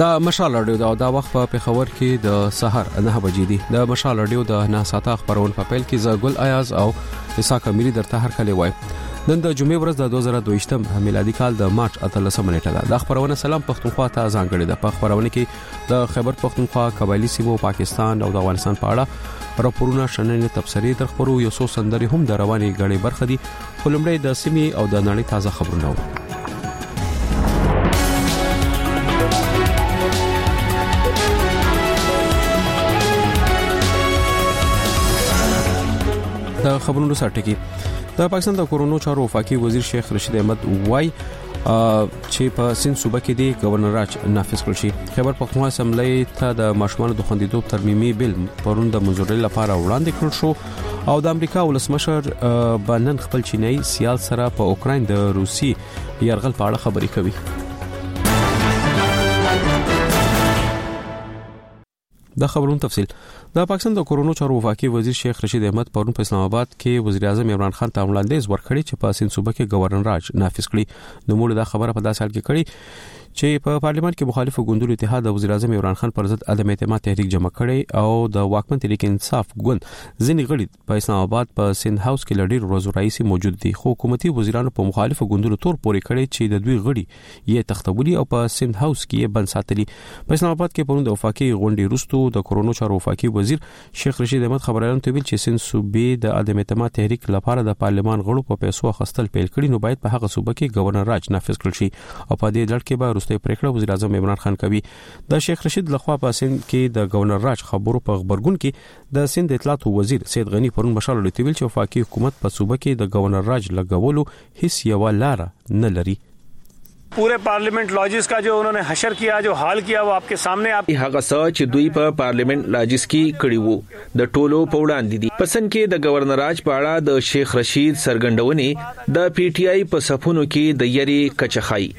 دا مشال رادیو دا وخت په پېښور کې د سحر 9 بجې دي. د مشال رادیو د 9 ساعته خبرونه په پیل کې زګل ایاز او اساق اميري درته هر کله وای. نن د جمعې ورځ د 2022 میلادي کال د مارچ 18 نیټه ده. د خبرونه سلام پښتونخوا ته ځانګړي ده. په خبرونه کې د خیبر پښتونخوا قبایلی سیمو پاکستان او د افغانستان په اړه راپورونه شننې تبصرې درخبرو یو څو سندري هم د رواني غړي برخه دي. خلمړې د سیمې او د نړۍ تازه خبرونه د خبرونو سرټکی. د پاکستان د کورونا چارو وفاقي وزیر شیخ رشید احمد وای چې په سند صوبه کې د گورنر راج نافذ کړ شي. خیبر پښتونخوا اسمبلی ته د ماشومان د خوندیتوب ترمیمي بل پرون د منځوري لپاره وړاندې کړل شو او د امریکا ولسمشر بنن خپل چینی سیال سره په اوکرين د روسي يرغل په اړه خبرې کوي. د خبرونو تفصيل. د پاکستان د کورونا چارو وفاقي وزیر شیخ رشید احمد پرون په اسلام آباد کې وزیر اعظم عمران خان ته وړاندیز ورکړی چې په سند صوبه کې گورنر راج نافذ کړي. نو موږ دا خبره په داسې حال کې کړی چې په پارلیمان کې مخالفو ګوندونو اتحاد د وزیر اعظم عمران خان پر ضد عدم اعتماد تحریک جمع کړي او د واکمن تحریک انصاف ګوند ځینې غړي په اسلام آباد په سند هاوس کې لړۍ ورځو رئیس موجود دي. خو حکومتي وزیرانو په مخالفو ګوندونو تور پورې کړي چې د دوی غړي یې تختولي او په سند هاوس کې یې بند ساتلي. په اسلام آباد کې پرون د وفاقي غونډې وروسته د کورونا چارو وفاقي وزیر شیخ رشید احمد خبريالانو ته ویل چې سند صوبې د عدم اعتماد تحریک لپاره د پارلیمان غړو په پیسو خستل پیل کړي نو باید په هغه صوبه کې گورنر راج نافذ کړي شي او په دې لړ کې به وروستي پریکړه وزیر اعظم عمران خان کوي. د شیخ رشید لخوا په سند کې د گورنر راج خبرو په خبرګون کې د سند اطلاعات وزیر سید غنی پرون مشال لټویل چې وفاقي حکومت په صوبه کې د گورنر راج لګولو هیڅ یو لار نه لري. पूरे parliament lodges का जो उन्होंने हशर किया जो हाल किया वो आपके सामने आप هغه چې دوی په پارلیمنت لॉजिس کې کړي وو د ټولو په وړاندې دي. پسند کې د گورنر راج په اړه د شیخ رشید سرګندونې د پی ټی آی په صفونو کې د یری کچخای.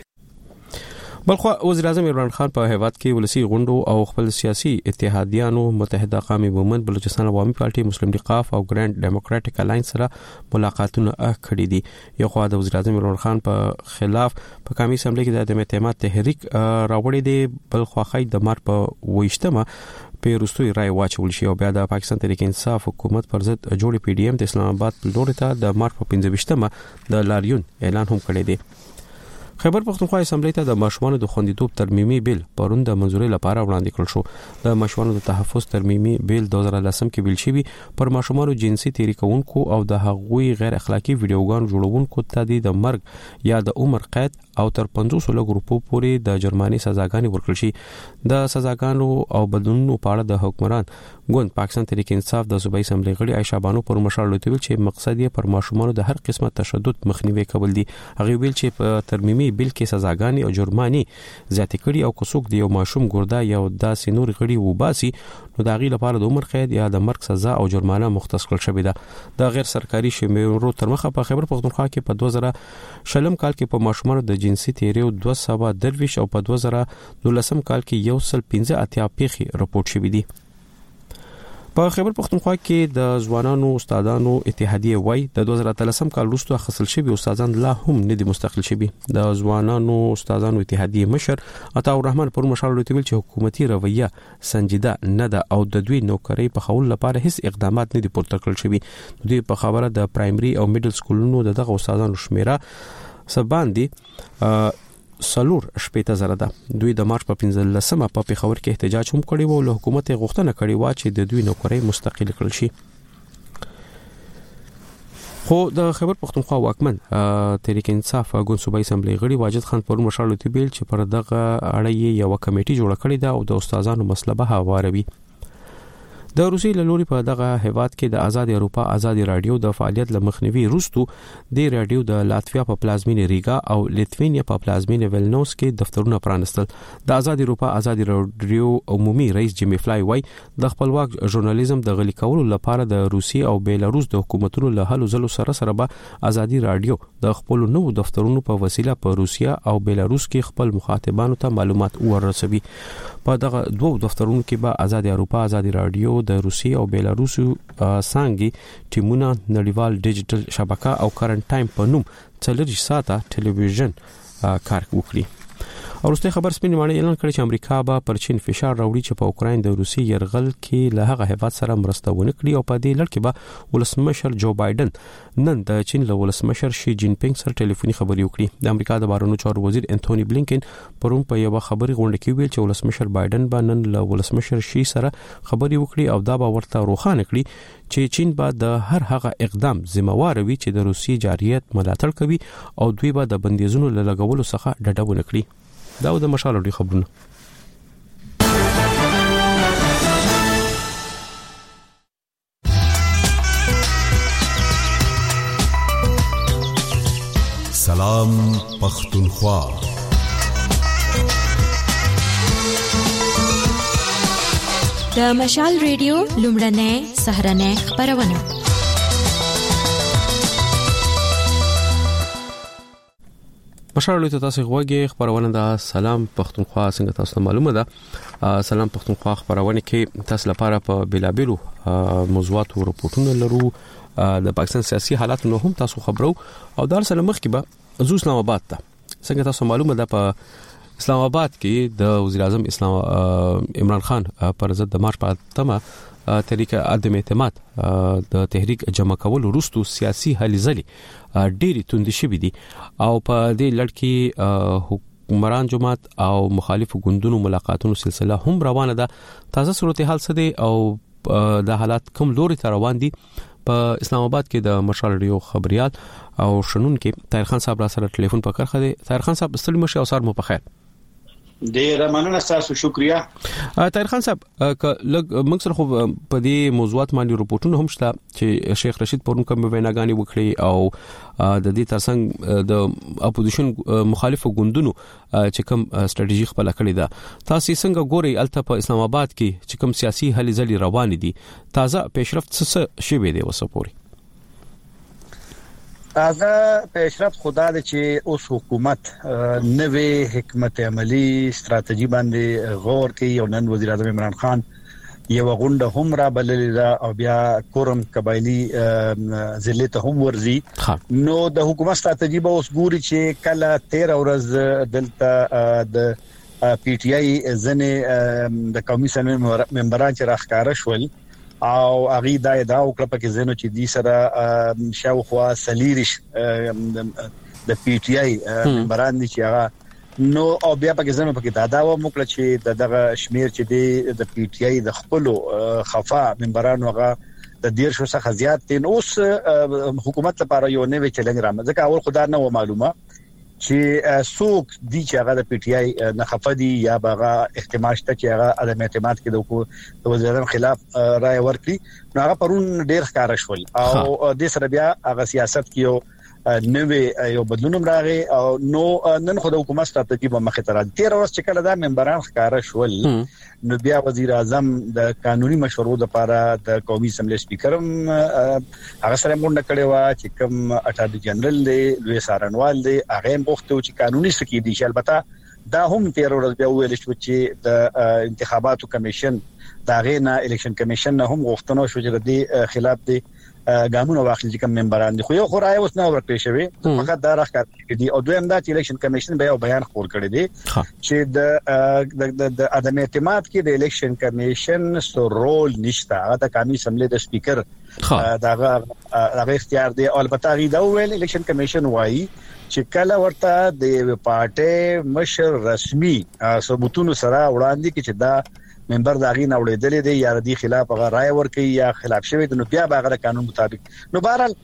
بلخو وزیر اعظم عمران خان په هیواد کې ولسی غونډو او خپل سیاسي اتحادیانو متحده قومي مومند بلوچستان عوامي پارټي مسلم لیگ او ګراند ډیموکراټک الاینس سره ملاقاتونه کړي دي. یو خو د وزیر اعظم عمران خان په خلاف په قومي اسمبلی کې د عدم اعتماد تحریک راوړی دی. بلخو خای د مار په 28مه په روستوي رای واچول شي او بیا د پاکستان تحریک انصاف حکومت پر ضد جوړې پی ډی ایم د اسلام آباد په لور ته د مار په 15مه د لاریون اعلان هم کړی دی. خیبر پښتونخوا اسمبلی ته د ماشومان د خوندیتوب ترمیمي بیل پرون د منځوري لپاره وړاندې کړل شو. د ماشومان د تحفظ ترمیمي بیل 2010 کې بیل شوی پر ماشومان جنسي تیری کوونکو او د هغوی غیر اخلاقی ویډیوګان جوړونکو ته د مرګ یا د عمر قید او تر 500 لږ روپو پورې د جرماني سزاګانې ورکړل شي. د سزاګانو او بدلونونو په اړه د حکمران ګوند پاکستان تحریک انصاف د صوبایي اسمبلی غړي عائشہ بانو پر مشال لټوي چې مقصد یې پر ماشومان د هر قسمه تشدد مخنیوي کول دي. هغه ویل چې په ترمیمي بیل کې سزاګانې او جرمانې زیات کړي او کوڅوک دی یو ماشوم ګردا یا داسې نور غړي وباسي نو د غي لپاره د عمر قید یا د مرګ سزا او جرمانه مختص کړل شوې ده. د غیر سرکاري شمیرو تر مخه په خیبر پښتونخوا کې په 2000 کال کې په ماشومان د جنسي تیری 223 او په 2019 کال کې 115 پیښې راپورټ شوې دي. په خیبر پښتونخوا کې د ځوانانو استادانو اتحادیه وای د 2013 کال وروسته خصل شوی استادان لا هم نه دي مستقل شوی. د ځوانانو استادانو اتحادیه مشر عطا الرحمن پر مشال لټویل چې حکومتي رویه سنجیده نه ده او د دوی نوکری په خول لپاره هیڅ اقدامات نه دي پورته کړل شوی. دوی په خبره د پرایمري او میډل سکولونو دغه استادانو شمیره سباندي سلور شپېته زره ده. دوی د مارچ په 15مه په پېښور کې احتجاج هم کړی و او له حکومت غوښتنه کړې و چې د دوی نوکری مستقل کړل شي. خو د خیبر پښتونخوا واکمن تحریک انصاف ګوند صوبایي اسمبلی غړي واجد خان پر مشال لټویل چې پر دغه اړه یو کمیټي جوړه کړې ده او د استادانو مسله به هواروي. د روسي لوري په دغه هیواد کې د آزاد اروپا آزاد رادیو د فعالیت لمخنیوي روستو د رادیو د لاتویا په پلازمینه ریګا او لیتوینیا په پلازمینه ویلنوس کې دفترونه پرانستل. د آزاد اروپا آزاد رادیو عمومي رئیس جیمی فلای وای د خپلواک ژورنالیزم د غلي کولو لپاره د روسي او بیلاروس د حکومتونو له هلو ځلو سره به آزادي رادیو د خپل نوو دفترونو په وسیله په روسیا او بیلاروس کې خپل مخاطبانو ته معلومات ورسوي. په دغه دوه دفترونو کې به آزاد اروپا آزاد رادیو د روسي او بیلاروس سانګي ټیمونه نړیوال ډیجیټل شبکه او کرنٹ ټایم په نوم 4 ساعته ټلویزیون کار وکړي. ورسته خبر سپین معنی اعلان کړی چې امریکا به پر چین فشار راوړي چې په اوکرين د روسي يرغل کې له هغه هیواد سره مرسته ونه کړي او په دې لړ کې به ولسمشر جو بایدن نن د چین له ولسمشر شي جین پینګ سره ټلیفوني خبري وکړي. د امریکا د بهرنیو چارو وزیر انټونی بلینکن پرون په یو خبري غونډه کې ویل چې ولسمشر بایدن به نن له ولسمشر شي سره خبري وکړي او دا به ورته روښانه کړي چې چین به د هر هغه اقدام ذمہوار وي چې د روسي جاريت ملاتړ کوي او دوی به د بندیزونو له لګولو څخه ډډه ونه کړي. دا د مشال لري خبرونه. سلام پختونخوا. د مشال ریډیو لومړنۍ سهرنۍ خبرونه. مشال ته تاسو غوږی خبرونه د سلام پختونخوا څنګه تاسو معلومه ده. سلام پختونخوا خبرونه کې تاسو لپاره په بلابلو موضوعات او رپورټونه لرو. د پاکستان سیاسي حالات نو هم تاسو خبرو او در سره مخ کې به زو اسلام آباد ته څنګه تاسو معلومه ده په اسلام آباد کې د وزیر اعظم عمران خان پر ضد د مارچ په تمه طریقه عدم اعتماد د تحریک جمع کول وروسته سیاسي هلې ځلې ډېری توندې شوې دي او په دې لړ کې حکومران جماعت او مخالف ګوندونو ملاقاتونو سلسله هم روانه ده. تازه صورتحال څه دي او د حالات کوم لوري ته روان دي په اسلام آباد کې د مشال ریو خبريال او شنون کې طاهر خان صاحب را سره ټلیفون په کار خدي. طاهر خان صاحب ستړي مشه او سار مو په خیر. ډیر مننه تاسو شکریا. طاهر خان صاحب لږ موږ سره خو په دې موضوعات باندې رپورټونه هم شته چې شیخ رشید پرون کوم ویناګانی وکړي او د دې ترڅنګ د اپوزیشن مخالفو ګوندونو چې کوم ستراتیژي خپل کړی ده. تاسو څنګه ګوري الته په اسلام آباد کې چې کوم سیاسي هلې ځلې روان دي تازه پیشرفت څه شوی دی وسپوري؟ تازه پیشرفت خدا د چې اوس حکومت نوې حکمت عملی ستراتیژي باندې غور کوي او نن وزیر اعظم عمران خان یو غونډه هم را بللې ده او بیا کورم قبایلی ضلع ته هم ورزي. نو د حکومت ستراتیژي به اوس ګوري چې کله 13 ورځ دلته د پی ټی آی ځنه د قومي سمون ممبران چې راخکاره شول او اغي دا وکړه پکې زنو چې دي سره شاوخوا سلیریش د پی ټی آی ممبران دي چې هغه نو او بیا پکې زنو پکې دا و موکړه چې دغه شمیر چې دی د پی ټی آی د خپل خفا ممبران هغه د ډیر شو څخه زیات دي. اوس حکومت لپاره یو نوې چیلنج رامنځته ځکه اول خدای نه و معلومه چې څوک دي چې هغه د پی ټی آی نه خفدي یا هغه احتمال شته چې هغه عدم اعتماد کې د وزیر اعظم خلاف رائے ورکړي. نو هغه پرون ډیر ښکار شول او د سره بیا هغه سیاست کې نوې یو بدلون راغی او نو نن خو د حکومت ستراتیژي په مخه تر 13 ورځې چې کله دا ممبران ښکار شول نو بیا وزیر اعظم د قانوني مشورو لپاره د قومي اسمبلی سپیکر هغه سره مونږ کړي وا چې کوم اټارنی جنرال دی لوی سارنوال دی هغه مخته چې قانوني سکی دي چې البته دا هم 13 ورځې بیا ویل شو چې د انتخاباتو کمیشن دا غینا الیکشن کمیشن هم غوښتنه شو چې د خلاف دی ګامونه واخلي چې کوم ممبران دي خو یو خورای اوس نه ورکړي شوی فقط دا راخکار دي او دویم دا چې الیکشن کمیشن به یو بیان خپور کړی دی چې د عدم اعتماد کې د الیکشن کمیشن سو رول نشته. هغه د قومي اسمبلی د سپیکر دا اختیار دی. البته غي دا ویل الیکشن کمیشن وایي چې کله ورته د پارټي مشر رسمي ثبوتونو سره وړاندې کې چې دا ممبر دا غي نه وړېدلې دي یا د خلاف هغه رائے ورکړي یا خلاف شوی د نو بیا هغه قانون مطابق نو بهرحال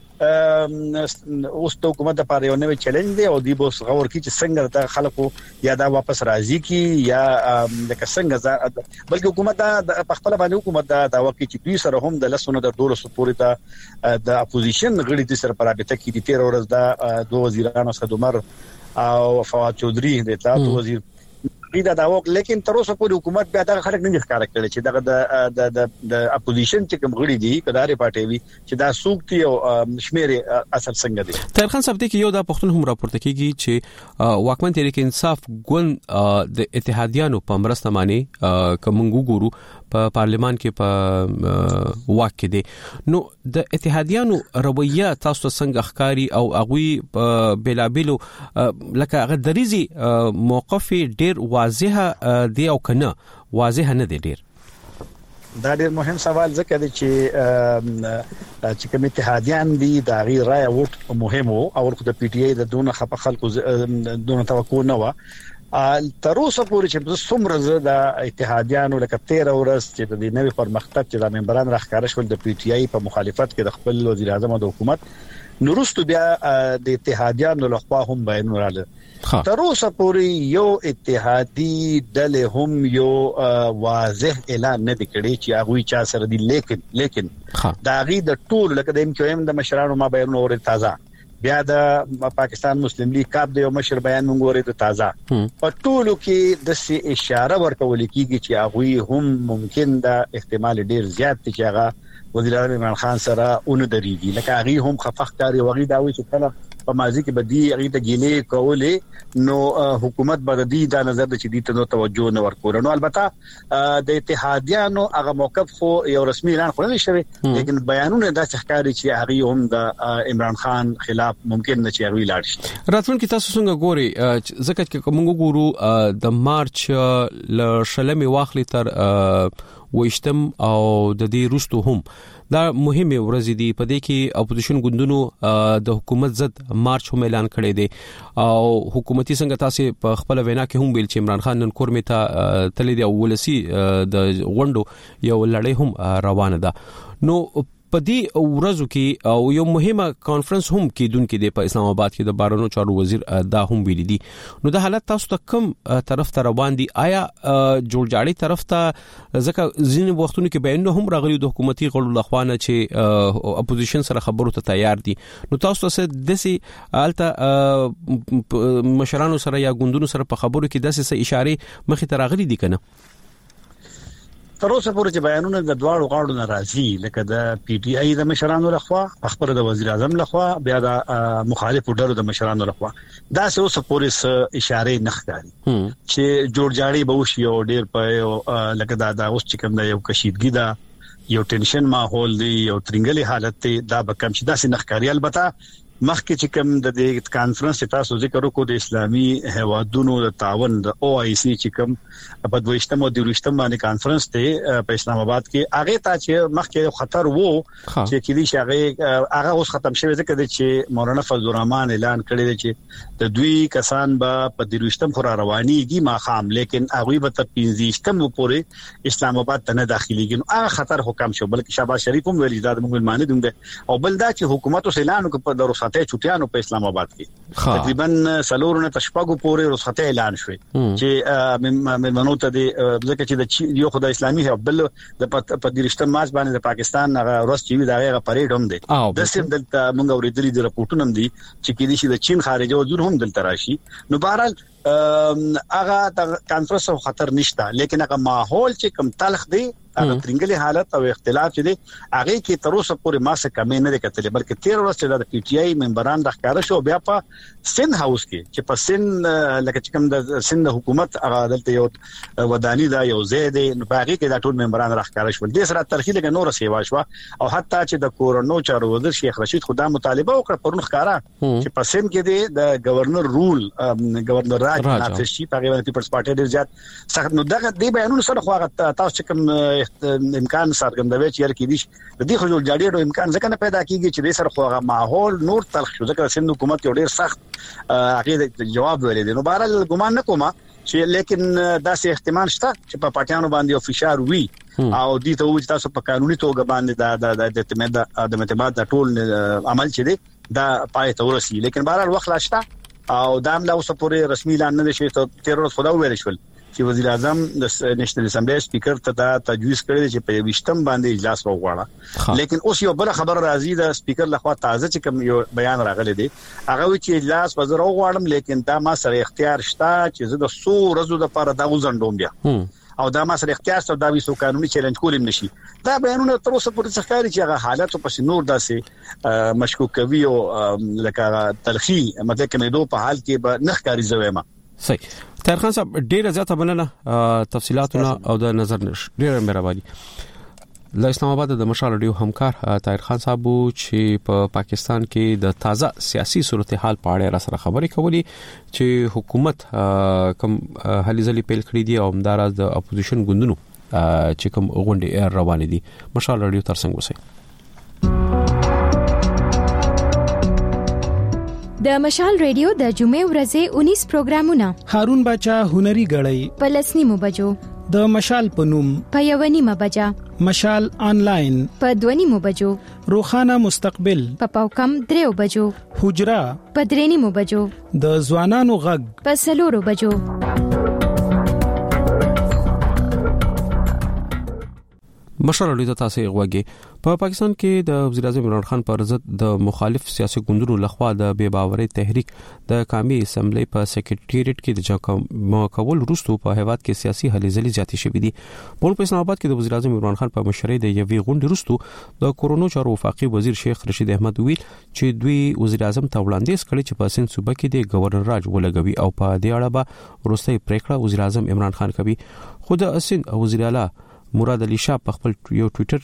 اوس د حکومت لپاره یو نوې چیلنج دی او دی بوس غور کی چې څنګه د خلکو یا دا واپس راځي کی یا د څنګه بلکې حکومت د خپل باندې حکومت دا وکړي چې دوی سره هم د لسونو د دولت سپوري ته د اپوزیشن غړي د سره پرابطه کې دي 13 ورځ دا دوه وزیرانو سره عمر او فواد چودري د اطلاعات وزیر دا وک لیکن تر اوسه پورې حکومت بیا دا خلک نه ښکار کړي چې دغه د اپوزیشن چې کوم غړي دي کدارې پارټي وي چې دا سوکتي او شمیر اثر څنګه دي. طاهر خان صاحب دې کې یو دا پښتون هم راپورته کیږي چې واکمن تحریک انصاف ګوند د اتحادیانو په مرسته باندې کوم ګورو په پارلمان کې په واک کې دي. نو د اتحادیانو رویه تاسو څنګه ښکاری او هغه بلابلو لکه هغه دریزي موقف ډیر واضحه دی او کنه واضحه نه دی ډیر؟ دا ډېر مهم سوال ځکه دی چې کوم اتحادیان دي دا غي رائے ووټ مهم او د پی ټی آی د دونه خپ خلکو دونه توقع نه و تر اوسه پورې چې څومره د اتحادیانو لکه 13 ورځ چې د نوې پرمختګ چې د ممبران راخاره شول د پی ټی آی په مخالفت کې د خپل وزیر اعظم او د حکومت نورستو بیا د اتحادیانو لخوا هم بیان وراله. تر اوسه پورې یو اتحادی ډلې هم یو واضح اعلان نه کړی چې هغه چا سره دي، لیکن دا غي د ټول لکه د ام کیو ام د مشرانو ما بیان اور تازه بیا د پاکستان مسلم لیگ کاپ د یو مشر بیان مونږ ورته تازه په ټولو کې د سی اشاره ورکول کیږي چې هغه هم ممکن د احتمال ډیر زیات چې هغه وزیر اعظم عمران خان سره اون دريږي لکه هغه هم خفقتاري وغي داوي چې کله په ماضي کې بدی هغه ته ګيلې کولې نو حکومت بددي دا نظر د چې دي ته توجه نه ورکول. نو البته د اتحادیانو هغه موقف خو یو رسمي اعلان خو نه شوی لیکن بیانونه د ښکاری چې هغه هم د عمران خان خلاف ممکن نه چې هغه لاړ شي. راتلونکي تاسو څنګه ګوري ځکه چې موږ ګورو د مارچ ل شلمي واخلي تر وښتم او د دې روستو هم دا مهمه ورځ دي په دې کې اپوزیشن ګوندونو د حکومت ضد مارچ هم اعلان کړی دی او حکومتي څنګه تاسو په خپل وینا کې هم ویل چې عمران خان نن کور میته تللی دی او ولسی د غونډو یو لړۍ هم روانه ده. نو په دې ورځو کې او یو مهمه کانفرنس هم کېدونکې دی په اسلام آباد کې د بارونو چارو وزیر دا هم ویلي دي. نو د حالت تاسو ته کوم طرف ته روان دي؟ آیا جوړجاړي طرف ته ځکه ځینې وختونو کې بیان هم راغلي د حکومتي غړو لخوانه چې اپوزیشن سره خبرو ته تیار دي. نو تاسو ته دسي الته مشرانو سره یا ګوندونو سره په خبرو کې داسې اشاره مخې ته راغلي دي کنه؟ تر اوسه پورې چې بیانونه د دواړو غاړو ناراضي لکه د پی ټی آی د مشرانو لخوا خبره د وزیر اعظم لخوا بیا د مخالفو ډلو د مشرانو لخوا دا اوسه پورې اشاره نه ښکاري چې جوړجاړي به وشي او ډیر په لکه دا اوس چې کوم د یو کشیدګي دا یو ټینشن ماحول دی یو ترنګلي حالت دی دا به کم شي دا سي نه ښکاري. البته مخکې چې کوم د دې کانفرنس تاسو ذکر وکړو د اسلامي هوادونو د تعاون د او آی سی چې کوم په 22 او 23 باندې کانفرنس ته په اسلام آباد کې هغه ته چې مخکې خطر وو چې کلی شغه هغه اوس ختم شوی ځکه چې مولانا فضل الرحمن اعلان کړی دی چې د دوی کسان به په 23 خورا روانيږي ما خام لیکن هغه به تر 15 پورې اسلام آباد ته نه داخليږي. نو هغه خطر حکم شو بلکې شهباز شریف هم ویل دا د مسلمانانو دوم ده او بل دا چې حکومت اوس اعلان وکړ په رخصتۍ چټیانو په اسلام آباد کې تقریبا سلورونه تشپاغو پورې رخصتۍ اعلان شوې چې منو ته د ځکه چې د یو خدای اسلامي بل د په 23 مارچ باندې د پاکستان ورځ چې دا غیر پریډ هم دی د سیم دلته موږ ورېدلې د راپورټونو هم دي چې کې دي چې د چین خارجه وزیر هم دلته راشي. نو بهرحال هغه کانفرنس خطر نشته لیکن هغه ماحول چې کم تلخ دی هغه ترنګلي حالت او اختلاف چې دی هغه کې تر اوسه پورې ما څه کمې نه کتلې بلکې 13 ورځې د پی ټی آی ممبران راخاره شو بیا په سند هاوس کې چې په سند لکه چې کوم د سند حکومت هغه دلته یو ودانی دا یو زید نو باغی کې د ټول ممبران راخاره شو د سره ترخی لګ نور سیوا شو او حتی چې د کورونو چارو وزیر شیخ رشید خدا مطالبه وکړه پرون ښکارا چې په سند کې د گورنر رول گورنر راج نافذ شي په غوړي پیپلز پارټي ډیر زیات سخت. نو دغه دی بیانونه سره خو تاسو چې کوم امکان څرګندوي چې کې دي د دې خو جوړجاړي امکان ځکه نه پیدا کیږي چې د سره خو ماحول نور تلخ شو ځکه سند حکومت یو ډیر سخت هغه جواب ویل دي. نو بهرحال ګمان نه کوم چې لیکن داسې احتمال شته چې په پټیانو باندې یو فشار وي او دې ته وځي تاسو په قانوني توګه باندې د اعتماد د ټول عمل چې دی دا پای ته ورسي لیکن بهرحال وخت لاشته او دا هم لا اوس پورې رسمي اعلان نه شوی ته 13 ورځې خدا ویل شول چې وزیر اعظم د نېشنل اسمبلی سپیکر ته دا تجویز کړی چې په 20م باندې اجلاس وغواړي لیکن اوس یو بل خبر راځي د سپیکر لخوا تازه چې کوم یو بیان راغلی دی هغه وی چې اجلاس وزیر وغواړم لیکن دا ما سره اختیار شته چې زه د 100 ورځې لپاره دا وزندوم بیا او دا ما سره اختیار ست دا ویسو قانوني چیلنج کولم نشي. دا بیانونه تر اوسه پورې څرګندي چې هغه حالت په نور داسې مشکوک کوي او لکه تلخی مته کېدو په حال کې به نخ کاری زویما. صحیح. طاهر خان صاحب ډیره زیاته مننه تفصيلاتونه او د نظر ډیره مهرباني. له اسلام آباد د مشال رادیو همکار طاهر خان صاحب چې په پاکستان کې د تازه سیاسي صورتحال په اړه را سره خبرې کولې چې حکومت کوم هلي ځلې پیل کړې دي او همدارس د اپوزیشن ګوندونو چې کوم غونډې روانې دي. مشال رادیو ترڅنګ وسی. د مشال ریډیو د جمعې ورځې 19 پروګرامونه هارون باچا هنري غړی په لسنیمو بجو د مشال پنوم په یونیمه بجا مشال آنلاین په 2 بجو روخانه مستقبل په پاوکم 3 بجو حجرا په 3 بجو د ځوانانو غږ په 4 بجو. مشر علي تاسو غوږی په پاکستان کې د وزیر اعظم عمران خان پر ضد د مخالف سیاسي ګوندونو لخوا د بے باورۍ تحریک د قومي اسمبلی په سکریټریټ کې د جګړې کول وروسته په هیواد کې سیاسي هلې ځلې زیاتې شوې دي. په اسلام آباد کې د وزیر اعظم عمران خان په مشرۍ د یوې غونډې وروسته د کورونو چارو وفاقي وزیر شیخ رشید احمد ویل چې دوی وزیر اعظم ته وړاندیز کړی چې په سند صوبه کې د گورنر راج ولګوي او په دې اړه به وروستۍ پریکړه وزیر اعظم عمران خان کوي. خو د سند وزیر اعلی مراد علي شاه په خپل یو ټوئیټر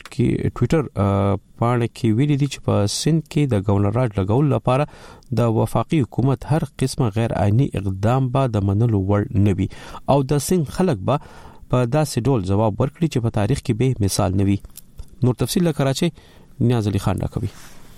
باندې کې ویلي دي چې په سند کې د گورنر راج لګول لپاره د وفاقي حکومت هر قسمه غیر عیني اقدام به د منلو وړ نه وي او د سند خلک به په داسې ډول جواب ورکړي چې په تاریخ کې به مثال نه وي. نور تفصیل له کراچي نیاز علي خان راکوي.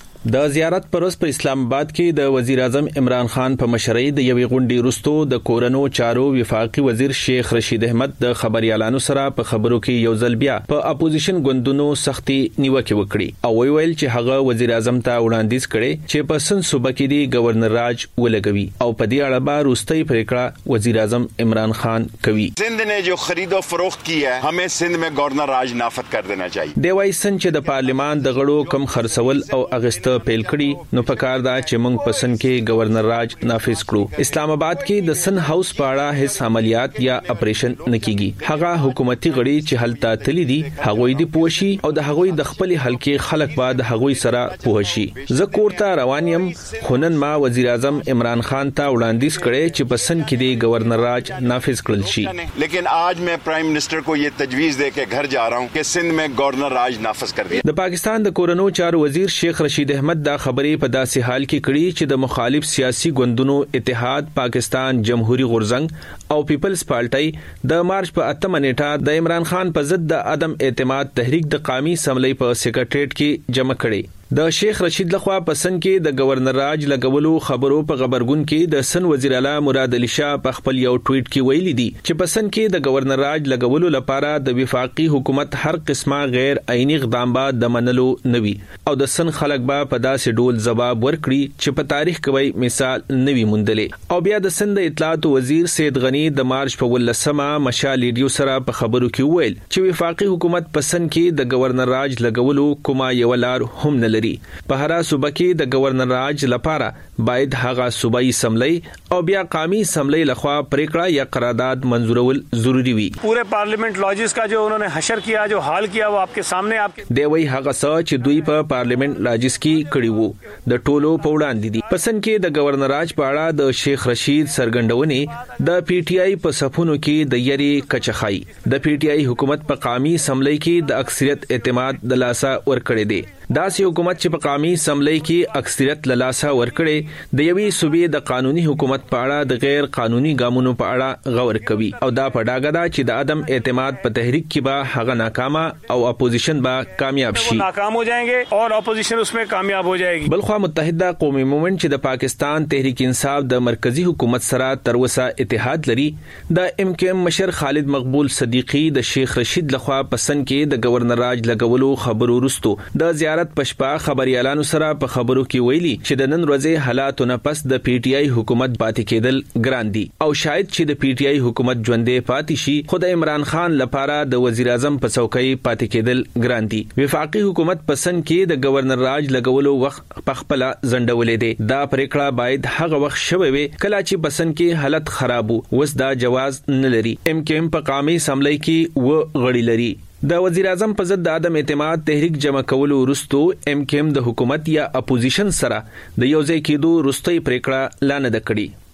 د زیارت پروس په اسلام آباد کې د وزیر اعظم عمران خان په مشرۍ د یوې غونډې وروسته د کورونو چارو وفاقي وزیر شیخ رشید احمد د خبريالانو سره په خبرو کې یو ځل بیا په اپوزیشن ګوندونو سختي نیوکه وکړي او ویل چې هغه وزیر اعظم ته وړاندیز کړي چې په سند صوبه کې دی گورنر راج ولګوي او په دې اړه به وروستۍ پریکړه وزیر اعظم عمران خان کوي. سند نے جو خرید و فروخت کی ہے ہمیں سند میں گورنر راج نافذ کر دینا چاہیے. دی وايي چې د پارلیمان د غړو کم خرڅول او اغست پیل کړي نو پکار دا چې موږ پسند کې گورنر راج نافذ کړو. اسلام آباد کې د سن هاوس پاړه هیڅ عملیات یا اپریشن نکېږي. هغه حکومتي غړي چې هلته تللی دي هغوی دی پوښي او د هغوی د خپل حلقې خلک بعد هغوی سره پوښي. زکور ته روانیم خونن ما وزیر اعظم عمران خان ته وړاندیز کړي چې پسند کې دی گورنر راج نافذ کړل شي. لیکن آج میں پرائم منسٹر کو یہ تجویز دے کے گھر جا رہا ہوں کہ سندھ میں گورنر راج نافذ کر دیا. د پاکستان د کورونو چارو وزیر شیخ رشید احمد دا خبرې په داسې حال کې کړي چې د مخالف سیاسي ګوندونو اتحاد پاکستان جمهوریت غورځنګ او پیپلز پارټي د مارچ په 8 نیټه د عمران خان په ضد د عدم اعتماد تحریک د قومي اسمبلی په سکریټریټ کې جمع کړي. د شیخ رشید لخوا پسند کې د گورنر راج لګولو خبرو په خبرګون کې د سن وزیر اعلی مراد علي شاه په خپل یو ټویټ کې ویلي دي چې پسند کې د گورنر راج لګولو لپاره د وفاقي حکومت هر قسمه غیر عیني اقدام به د منلو نوي او د سن خلک به په داسې ډول جواب ورکړي چې په تاریخ کې مثال نوي مونډلې. او بیا د سند اطلاعات وزیر سید غنی د مارچ په 18 مشال ریډیو سره په خبرو کې ویل چې وفاقي حکومت پسند کې د گورنر راج لګولو کومه یو لار هم نه په هر صوبه کې د گورنر راج لپاره باید هغه صوبایي اسمبلی او بیا قومي اسمبلی لخوا پریکړه یا قرارداد منظورول ضروری وي. پورے پارلیمنٹ لاجز کا جو انہوں نے حشر کیا جو حال کیا وہ آپ کے سامنے آپ دی وی هغه څه چې دوی په پارلیمنت لاجز کې کړي وو د ټولو په وړاندې دي. پسند کې د گورنر راج په اړه د شیخ رشید سرګندونې د پی ټی آی په صفونو کې د یری کچخای د پی ټی آی حکومت په قومي اسمبلی کې د اکثریت اعتماد د لاسه ورکړي دي. داسې حکومت چې په قومي اسمبلی کې اکثریت له لاسه ورکړي د یوې صوبې د قانوني حکومت په اړه د غیر قانوني ګامونو په اړه غور کوي او دا په ډاګه ده چې د عدم اعتماد په تحریک کې به هغه ناکامه او اپوزیشن به کامیاب شي. ناکام ہو جائیں گے اور اپوزیشن اس میں کامیاب ہو جائے گی. بلخوا متحده قومي موومنت چې د پاکستان تحریک انصاف د مرکزی حکومت سره تر اوسه اتحاد لري د ام کې ام مشر خالد مقبول صدیقی د شیخ رشید لخوا پسند کې د گورنر راج لګولو خبرو وروسته د زیارت پشپا خبريالانو سره په خبرو کې ویلي چې د نن ورځې حالاتو نه پس د پی ټی آی حکومت پاتې کېدل ګران دي او شاید چې د پی ټی آی حکومت ژوندې پاتې شي خو د عمران خان لپاره د وزیر اعظم په څوکۍ پاتې کېدل ګران دي. وفاقي حکومت پسند کې د گورنر راج لګولو وخت په خپل ځنډولې دي. دا پریکړه باید هغه وخت شوي وي کله چې پسند کې حالت خرابو وس دا جواز نه لري. ام کې ام په قومي اسمبلی کې و غړي لري. د وزیر اعظم په ضد د عدم اعتماد تحریک جمع کولو وروسته ام کې ام د حکومت یا اپوزیشن سره د یوځای کېدو وروستۍ پریکړه لانه کړې.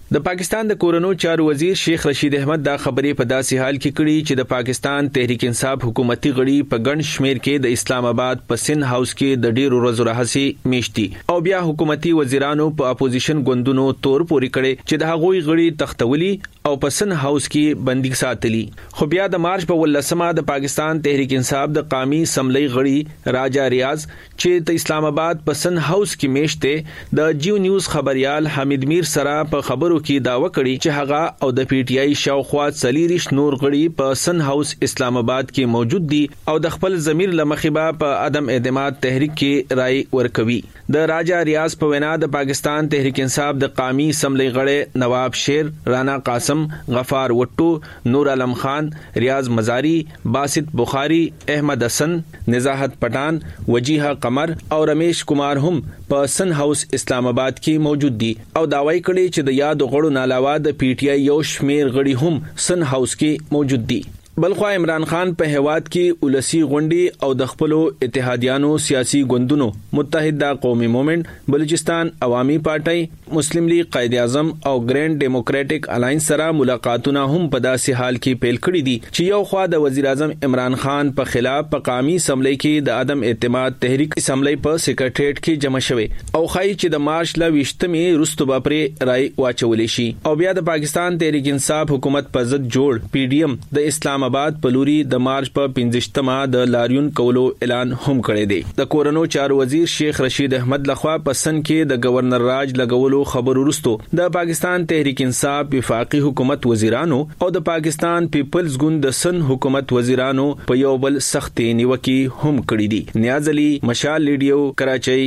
د پاکستان د کورونو چارو وزیر شیخ رشید احمد دا خبرې په داسې حال کې کړي چې د پاکستان تحریک انصاف حکومتي غړي په ګڼ شمیر کې د اسلام آباد په سن هاوس کې د ډیرو ورځو راهسي میشتي او بیا حکومتي وزیرانو په اپوزیشن ګوندونو تور پوري کړي چې د هغوی غړي تختولي او په سن هاوس کې بندي ساتلي. خو بیا د مارچ په 18مه د پاکستان تحریک انصاف د قومي اسمبلی غړي راجا ریاض چې د اسلام آباد په سن هاوس کې میشته د جیو نیوز خبريال حمید میر سره په خبرو کې داوا کړی چې هغه او د پی ټی آی شاوخوا 40 نور غړي په سن هاوس اسلام آباد کې موجود دي او د خپل ضمیر لمخبا په عدم اعتماد تحریک کې رائے ورکوي. د راجا ریاض په وینا د پاکستان تحریک انصاف د قومي اسمبلی غړي نواب شیر، رانا قاسم، غفار وټو، نور عالم خان، ریاض مزاری، باسط بخاری، احمد حسن، نزاحت پټان، وجیحه قمر او رمیش کمار هم په سن هاوس اسلام آباد کې موجود دي او داوای کړي چې د یاد غړو نه علاوه د پی ټی آی یو شمیر غړي هم سن هاوس کې موجود دي. بلخوا عمران خان په هواد کې ولسی غونډي او د خپل اتحادیانو سیاسي ګوندونو متحده قومي موومېنټ، بلوچستان عوامي پارټي، مسلم لیگ قائد اعظم او ګرینډ ډیموکراټک الاینس سره ملاقاتونه هم په داسې حال کې پیل کړي دي چې یو خوا د وزیر اعظم عمران خان په خلاف په قومي اسمبلی کې د عدم اعتماد تحریک اسمبلی په سیکریټریټ کې جمع شوه او خای چې د مارچ ل 20مې وروسته به پرې رائے واچولې شي او بیا د پاکستان تحریک انصاف حکومت په ضد جوړ پی ډی ایم د اسلام آباد په لوري د مارچ په 15مه د لاریون کولو اعلان هم کړی دی. د کورونو چارو وزیر شیخ رشید احمد لخوا په سن کې د گورنر راج لګولو خبرو وروسته د پاکستان تحریک انصاف وفاقي حکومت وزیرانو او د پاکستان پیپلز ګوند د سن حکومت وزیرانو په یو بل سختي نیوکي هم کړی دي. نیاز علي، مشال ریډیو، کراچۍ.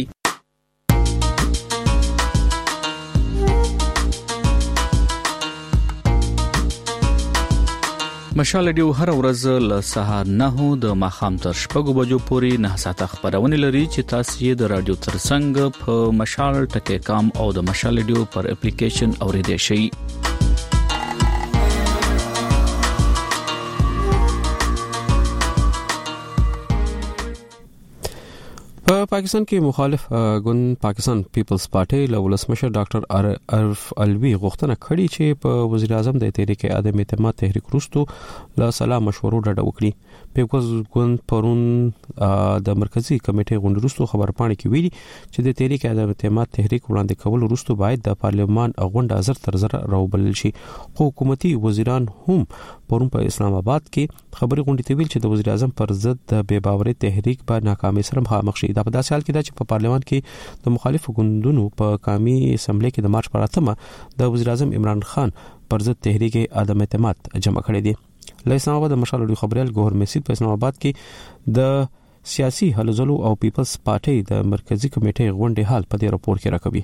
مشال ډیو هر ورځ له سهار 9 د ماخام تر 6 بجو پورې 9 ساعته خبرونه لري چې تاسو یې د رادیو ترڅنګ په مشال ټکی کام او د مشال ډیو پر اپلیکیشن اوریدئ شئ. په پاکستان کې مخالف ګوند پاکستان پیپلز پارټي له ولسمشر ډاکټر عارف الوی غوښتنه کړې چې په وزیر اعظم د تحریک عدم اعتماد تحریک وروسته له سلا مشورو ډډه وکړي. پیپلز ګوند پرون د مرکزی کمیټې غونډې وروسته خبرپاڼې کې ویلي چې د تحریک عدم اعتماد تحریک وړاندې کول وروسته باید د پارلمان غونډه زر تر زر راوبلل شي. حکومتي وزیران هم پرون په اسلام آباد کې خبري غونډې ته ویل چې د وزیر اعظم پر ضد د بے باوري تحریک په ناکامۍ سره مخامخ شي. دا په داسې حال کې ده چې په پارلمان کې د مخالفو ګوندونو په قومي اسمبلی کې د مارچ پر 8مه د وزیر اعظم عمران خان پر ضد تحریک عدم اعتماد جمع کړی دی. له اسلام آباد د مشال ډیو خبريال ګوهر مسید په اسلام آباد کې د سیاسي هلو ځلو او پیپلز پارټي د مرکزی کمیټې غونډې حال په دې راپور کې راکوي.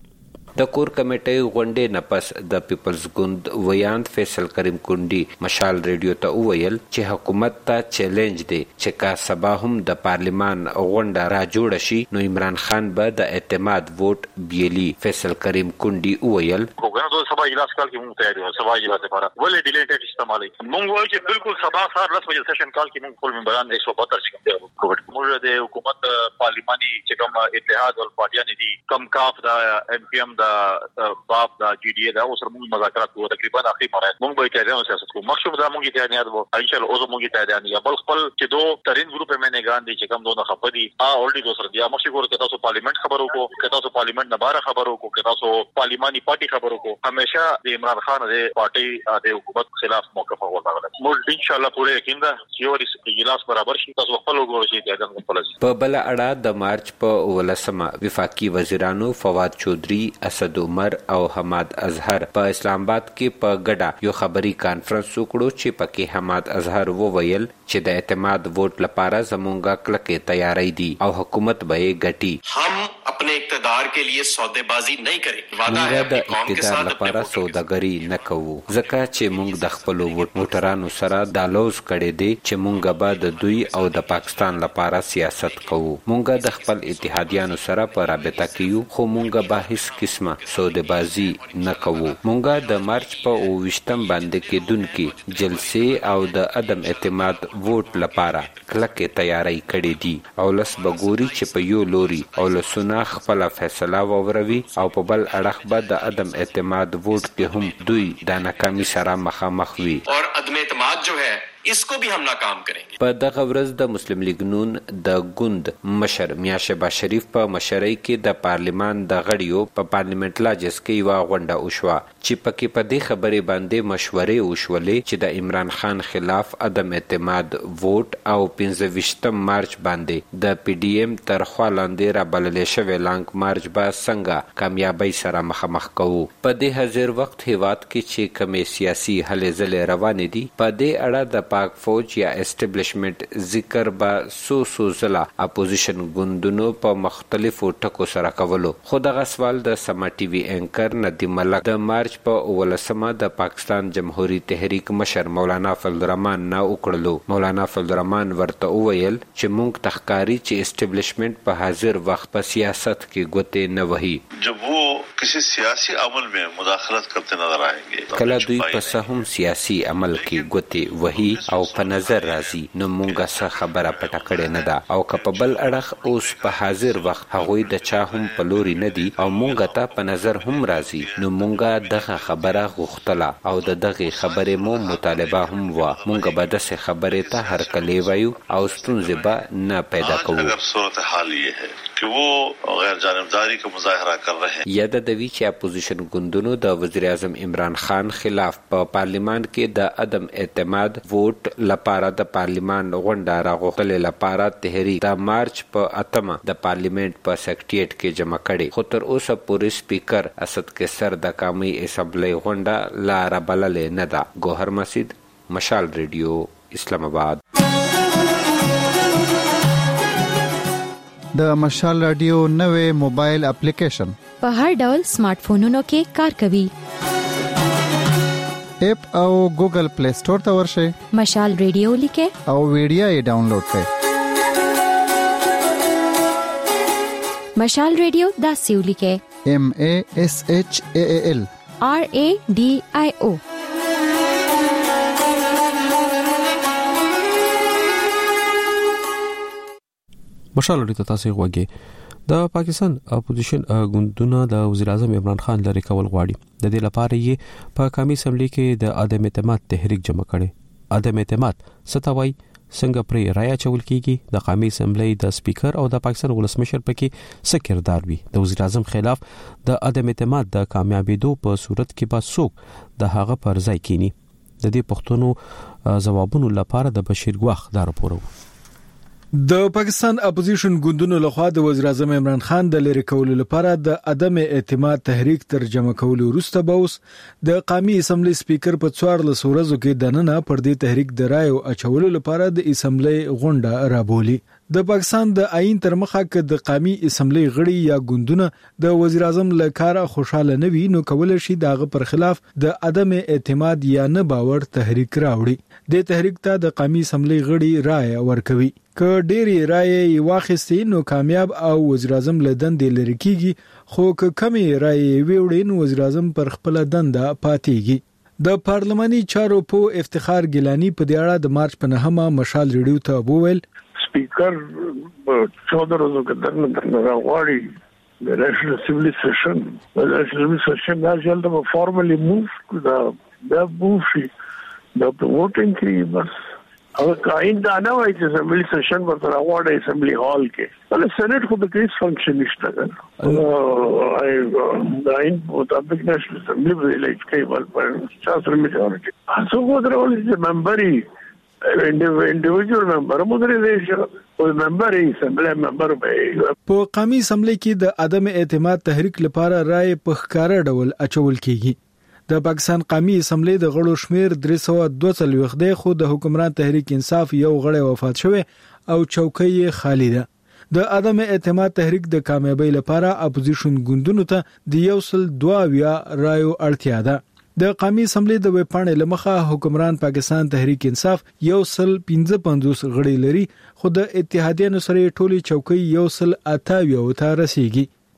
د کور کمیټې غونډې نپس د پیپلز ګوند ویاند فیصل کریم کونډي مشال ریډیو ته وویل چې حکومت ته چیلنج دی چې کا سبا هم د پارلیمان غونډه را جوړ شي نو عمران خان به د اعتماد ووټ بیلی. فیصل کریم کونډي وویل وګورئ سبا اجلاس کال کې مونږ تیار یو سبا اجلاس لپاره ولې ډیلیټ استعمالي مونږ وایو چې بالکل سبا سهار 10 بجې سیشن کال کې مونږ خپل ممبران 172 څخه دی مونږ د حکومت پارلیماني چې کوم اتحاد ول پارټیان دي کم کاف دا ام پی ام دا باب دا جی ډی اے دا اوس موږ مذاکرات کوو تقریبا اخی مرحله موږ به اتحادیانو سیاست کوو مخشوب دا موږ اتحادیان وو ان شاء الله اوس موږ اتحادیان یا بل خپل چې دو ترين ګروپ مې نه ګاندي چې کوم دوه خپدي اورډي دوسر دی مخشوب ورته تاسو پارلیمنت خبرو کو که تاسو پارلیمنت نه بار خبرو کو که تاسو پارلیماني پارټي خبرو کو همیشه د عمران خان د پارټي د حکومت خلاف موقف وغوړل موږ ان شاء الله پوره یقین ده چې ورې اجلاس برابر شي تاسو خپل وګورئ چې اتحادیان خپل په بل اړه د مارچ په 18مه وفاقي وزیرانو فواد چودري، اسد عمر او حماد اظهر په اسلام آباد کې په ګډه یو خبري کانفرنس وکړو چې پکې حماد اظهر وویل چې د اعتماد ووټ لپاره زمونږه کلکه تیاری دي او حکومت به یې ګټي. هم अपने اقتدار के लिए सौदेबाजी नहीं करेंगे. वादा है د اقتدار لپاره سوداګری نه کوو ځکه چې موږ د خپل ووټرانو سره د لوز کړي دي چې موږ به د دوی او د پاکستان لپاره سیاست کوو. موږ د خپل اتحادیانو سره په رابطه کې یو خو موږ به هیڅ قسمه سوداګری نه کوو. موږ د مارچ په 20 باندې کې دونکو جلسې او د عدم اعتماد ووټ لپاره کلکه تیاری کړې دي او لس بګوري چې په یو لوري او لسونه خپل فیصله ووروي او په بل اړخ به د عدم اعتماد ووټ کې هم دوی د ناکامي سره مخامخ وي اور عدم اعتماد جو ہے इसको भी हम नाकाम करेंगे। په دغه ورځ د مسلم لیگ نون د ګوند مشر میاں شهباز شریف په مشرۍ کې د پارلیمان د غړیو په پارلیمنت لاجس کې یو غونډه وشوه چې پکې په دې خبرې باندې مشورې وشولې چې د عمران خان خلاف عدم اعتماد ووټ او 15 مارچ باندې د پی ډی ایم تر خوا لاندې را بللې شوی لانګ مارچ به څنګه کامیابی سره مخامخ کوو. په دې حاضر وخت هیواد کې چې کومې سیاسي هلې ځلې روانې دي په دې اړه د پاک فوج یا اسټابلیشمنت ذکر به سو زلا اپوزیشن ګوندونو په مختلفو ټکو سره کولو. خو دغه سوال د سما ټي وي انکر ندیم ملک د مارچ په 19 د پاکستان جمهوریت تحریک مشر مولانا فضل الرحمن نه وکړلو. مولانا فضل الرحمن ورته وویل چې مونږ تخکاری چې اسټابلیشمنت په حاضر وخت په سیاست کې ګوتې نه وهي. جب وہ کسی سیاسی عمل میں مداخلت کرتے نظر آئیں گے کله دوی په سهم سیاسي عمل کې ګوتې وهي او په نظر راځي نو مونږه څه خبره پټه کړې نه ده او که په بل اړخ اوس په حاضر وخت هغوی د چا هم په لوري نه دي او مونږه ته په نظر هم راځي نو مونږه دغه خبره غوښتله او د دغه خبرې مو مطالبه هم وه. مونږه به داسې خبرې ته هرکلی وایو او ستونزې به نه پیدا کوو. اگر صورتحال یہ ہے کہ وہ غیر جانبداری کا مظاہرہ کر رہے ہیں. یاد دوی چې اپوزیشن ګوندونو د وزیر اعظم عمران خان خلاف په پارلیمان کې د عدم اعتماد ووټ لپاره د پارلیمان غونډه راغوښتلې لپاره تحریک د مارچ په 8 د پارلیمنت په سیکریټریټ کې جمع کړي. خو تر اوسه پورې سپیکر اسد کیسر د قومي اسمبلی غونډه لا رابللې نه ده. ګوهر مسجد، مشال ریډیو، اسلام آباد. د مشال رادیو نوې موبایل اپلیکیشن په هر ډول سمارټ فونونو کې کار کوي. اپ او ګوګل پلی سٹور ته ورشئ، مشال ریډیو لیکه او ویډیو یې ډاونلوډ کړئ. مشال ریډیو داسې ولیکه MASHAAL RADIO. مشال ته تاسو غوږی. د پاکستان اپوزیشن ګوندونه د وزیر اعظم عمران خان لری کول غواړي. د دې لپاره یې په قومي اسمبلی کې د عدم اعتماد تحریک جمع کړي. عدم اعتماد ستوي څنګه پرې رای چول کیږي، د قومي اسمبلی د سپیکر او د پاکستان ولسمشر پکې څه کردار وي. د وزیر اعظم خلاف د عدم اعتماد د کامیابیدو په صورت کې به څوک د هغه پر ځای کینی. د دې پښتنو ځوابونو لپاره د بشیر ګواخ دا راپور. د پاکستان اپوزیشن ګوندونو لخوا د وزیر اعظم عمران خان د لری کولو لپاره د عدم اعتماد تحریک ترجمه کولو وروسته باوس د قومي اسمبلی سپیکر په 14 ورځو کې د نن پر دې تحریک د رایو اچولو لپاره د اسمبلی غونډه رابولي. د پاکستان د آئین تر مخه کې د قومي اسمبلی غړي یا ګوندونه د وزیر اعظم لکاره خوشاله نه وي نو کول شي دغه پر خلاف د عدم اعتماد یا نه باور تحریک راوړي. د تحریک ته د قومي اسمبلی غړي رائے ورکوي. که ډېری رائے واخیستي نو کامیاب او وزیر اعظم لدن د لری کیږي، خو که کمی رائے ویوړي نو وزیر اعظم پر خپل دنده پاتېږي. د پارلماني چارو په افتخار ګیلانی په دې اړه د مارچ په 9 مشال ریډیو ته وویل سپیکر 14 ورځو کې درنه راغواړي د نېشنل اسمبلی سیشن دا ځل د فارملی موف دا موف شي د ووټینګ کې بس او کاین دا نه وایي چې اسمبلی سیشن ورته راغواړي اسمبلی هال کې ول سېنات خو د کیس فنکشن نشته دا این مطابق نېشنل اسمبلی ویلیج کې ول پر 40 میجورټي څو غوډرول چې ممبري individual member مدیریشن او ممبر اسمبلی ممبر به په قومي اسمبلی کې د عدم اعتماد تحریک لپاره رائے په ښکارا ډول اچول کیږي. د پاکستان قومي اسمبلی د غړو شمیر 342 دی، خو د حکمران تحریک انصاف یو غړی وفات شوی او چوکۍ خالی ده. د عدم اعتماد تحریک د کامیابی لپاره اپوزیشن ګوندونو ته د 122 رایو اړتیا ده. د قومي اسمبلی د ویب پاڼې لمخه حکمران پاکستان تحریک انصاف 155 غړي لري، خو د اتحادیانو سره ټولي چوکۍ 128 ته رسیدي.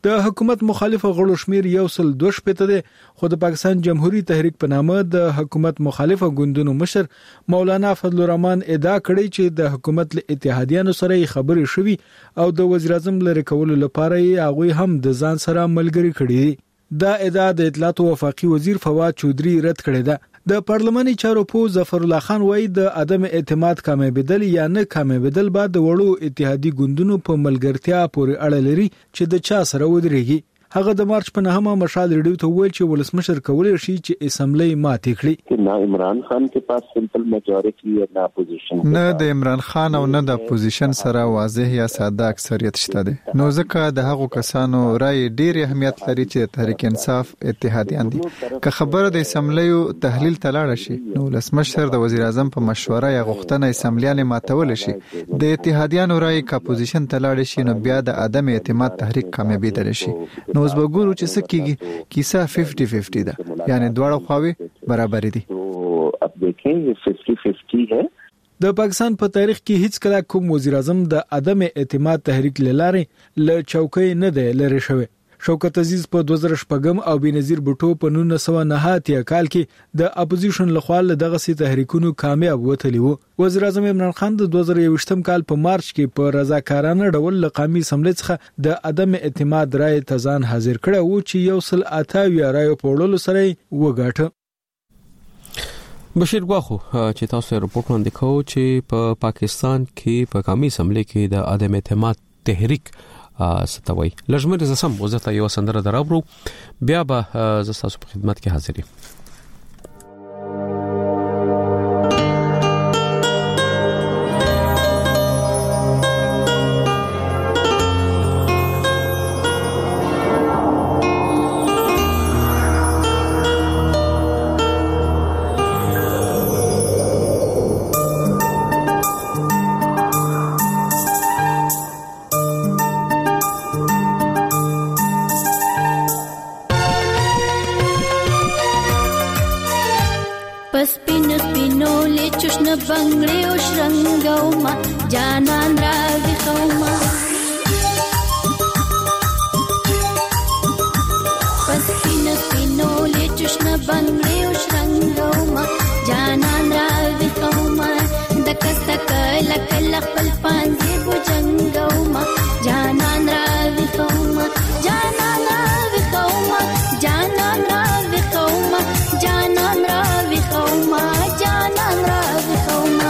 د حکومت مخالف غړو شمیر 102 دی، خو د پاکستان جمهوریت تحریک په نامه د حکومت مخالف ګوندونو مشر مولانا فضل الرحمن ادعا کړې چې د حکومت له اتحادیانو سره خبرې شوي او د وزیر اعظم لری کولو لپاره یې هغه هم د ځان سره ملګری کړي. دا ادعا د اطلاعات او وفاقي وزیر فواد چودري رد کړې ده. د پارلماني چارو په ظفر الله خان وایي د عدم اعتماد کامیابیدل یا نه کامیابیدل بعد د وړو اتحادی ګوندونو په ملګرتیا پورې اړه لري چې د چا سره ودرېږي. هغه د مارچ په 9مه مشال ریډیو ته ویل چې ولسمشر کولای شي چې اسمبلی ماتې کړي. نه عمران خان کې پاس سمپل میجورټي یا نه اپوزیشن، نه د عمران خان او نه د اپوزیشن سره واضح یا ساده اکثریت شته دي. نو ځکه د هغو کسانو رائے ډیر اهمیت لري چې تحریک انصاف اتحادیان دي. که خبره د اسمبلی تحلیل تلاړ شي نو ولسمشر د وزیر اعظم په مشوره یا غوښتنه اسمبلیان ماتول شي. د اتحادیانو رائے کا اپوزیشن تلاړ شي نو بیا د عدم اعتماد تحریک کامیابیدل شي. نو اوس به ګورو چې څه کیږي. کیسه 50-50 ده، یعنی دواړه خواوې برابر دي. اب دیکھیں 50-50 ہے. د پاکستان په تاریخ کې هیڅ کله کوم وزیر اعظم د عدم اعتماد تحریک لاره ل چوکۍ نه دی لری شوی. شوکت عزیز په 2014 او بنظیر بوټو په 1989 کال کې د اپوزیشن لخوا دغه سي تحریکونو کامیاب وتلی وو. وزیر اعظم عمران خان د 2021 کال په مارچ کې په رضاکارانه ډول لقامي اسمبلی څخه د عدم اعتماد رائے تزان حاضر کړه و چې 128 رائے په وړلو سره وګاټه. بشیر غواخو چې تاسو رپورټ وړاندې کوو چې په پاکستان کې په قومي اسمبلی کې د عدم اعتماد تحریک ستوي لږمر زسم وزته یو سندره درابرو بیا به زستاسو په خدمت کې حاضر یم. بنگړې او شرنګو ما جانان راځي خوما پسپین پینو لچشن بنگړې او شرنګو ما جانان راځي خوما دکست کل کل خپل پانځي بوجنګو ما جانان راځي خوما جانان راځي خوما جانان راځي خوما جانان راځي خوما جانان راځي خوما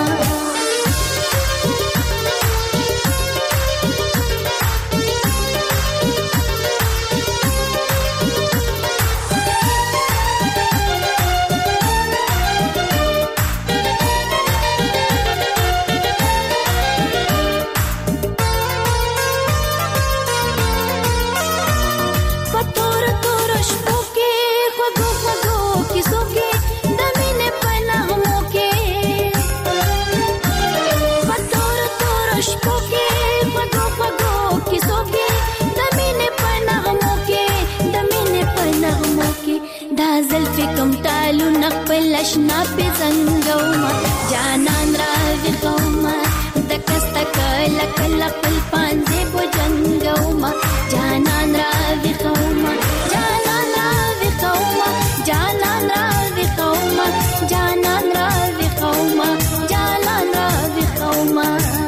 لشنا په زنګو ما جانان راځي خوما دکست کل کل خپل پانځي بوجنګو ما جانان راځي خوما جانان راځي خوما جانان راځي خوما جانان راځي خوما جانان راځي خوما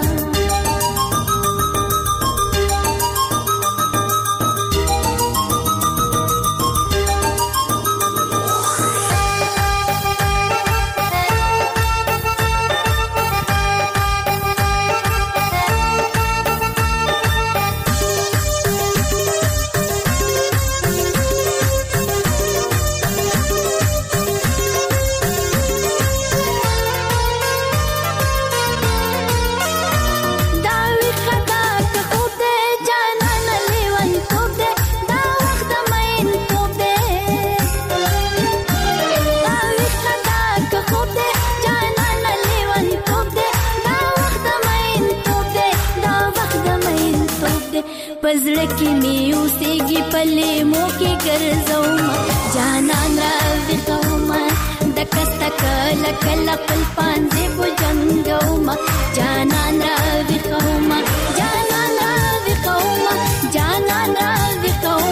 پزړه کې مې اوسېږي پلې مو کې ګرځوم جانان راځي خوما دکست کل کل خپل پانځي بوجنګوم جانان راځي خوما جانان راځي خوما جانان راځي خوما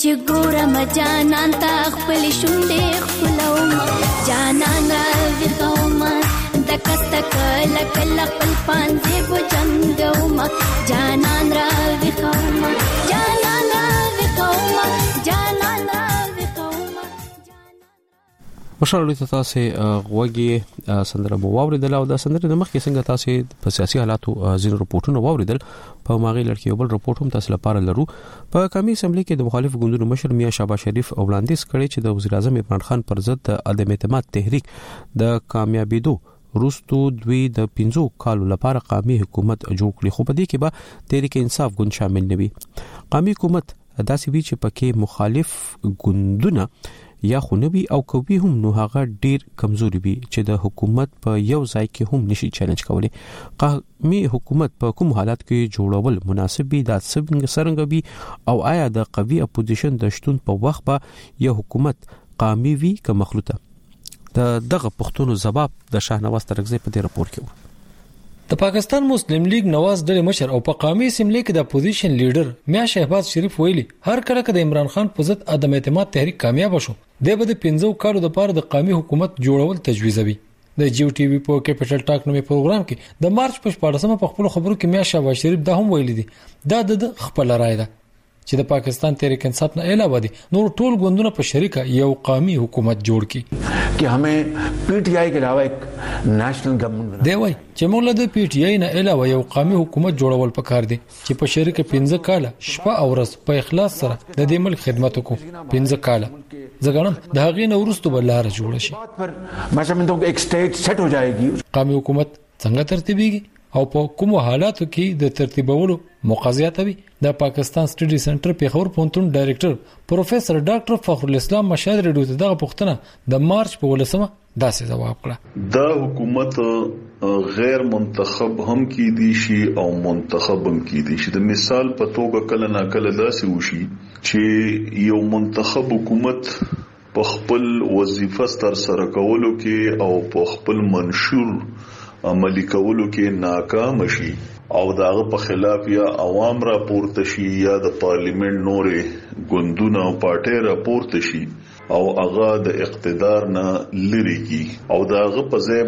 چې ګورم جانان تا خپل شونډې خپلوم جانان راوي قوم د کست کله کله خپل پانځه بجنګوم جانان راوي قوم جانان راوي قوم جانان راوي قوم مشال ته تاسو غوږی سندره مو واوریدل او دا سندره د مخکې څنګه تاسو په سیاسي حالاتو ځین رپورټونه واوریدل په ماغي لړکی یو بل رپورټ هم تاسو لپاره لرو په قومي اسمبلی کې د مخالف ګوندونو مشر میاں شهباز شریف وړاندیز کړی چې د وزیر اعظم عمران خان پر ضد د عدم اعتماد تحریک د کامیابیدو روستو دوی د 15 کالو لپاره قومي حکومت جوړ کړي خو په دې کې به تحریک انصاف ګوند شامل نه وي قومي حکومت داسې وی چې پکې مخالف ګوندونه یا خونوي او کوي هم نو هغه ډیر کمزوري وي چې د حکومت په یو ځای کې هم نشي چیلنج کولی قومي حکومت په کوم حالات کې جوړول مناسب وي دا څنګه وي او آیا د قوي اپوزیشن د شتون په وخت به یو حکومت قومي وي که مخلوطه دغه پښتون جواب د شاهنواز ترغزي په دې راپور کې د پاکستان مسلم لیگ نواز ډلې مشر او په قومي اسمبلی کې د اپوزیشن لیډر میاں شهباز شریف ویلي هر کله چې د عمران خان په ضد عدم اعتماد تحریک کامیاب شو د بده 15 کالو لپاره د قومي حکومت جوړول تجویزوي د جیو ټي وي په کیپټل ټاک نومي پروګرام کې د مارچ په 14مه په خپل خبرو کې میاں شهباز شریف دا هم ویلي دي دا د خپل رائے ده چې د پاکستان تحریک انصاف نه علاوه دي نور ټول ګوندونه په شریکه یو قومي حکومت جوړ کړي कि हमें पीटीआई के अलावा एक नेशनल गवर्नमेंट دی وای چې موږ له پی ټی آی نه علاوه یو قومي حکومت جوړول پکار دي چې په شریکه 15 کاله شپه او ورځ په اخلاص سره د دې ملک خدمت وکړو 15 کاله زګړم د هغې نه ورستو بلاره جوړ شي मैं समझता हूं कि एक स्टेट सेट हो जाएगी قومي حکومت څنګه ترتیبيږي او په کوم حالاتو کې د ترتیبولو مقاضیاتوي د پاکستان سټډي سنټر پیښور پونتون ډایریکټر پروفیسور ډاکټر فخر الاسلام مشهد ریډیو ته دغه پوښتنه د مارچ په 18مه داسې جواب کړه دا حکومت غیر منتخب هم کی دي شي او منتخب هم کی دي شي د مثال په توګه کله نا کله داسې وشي چې یو منتخب حکومت په خپل وظیفه ستر سره کولو کې او په خپل منشور عملی کولو کې ناکام شي او داغه په خلاف یا عوام راپورته شي یا د پارلیمنت نورې ګوندونه او پارټي راپورته شي او هغه د اقتدار نه لری کی او داغه په ځای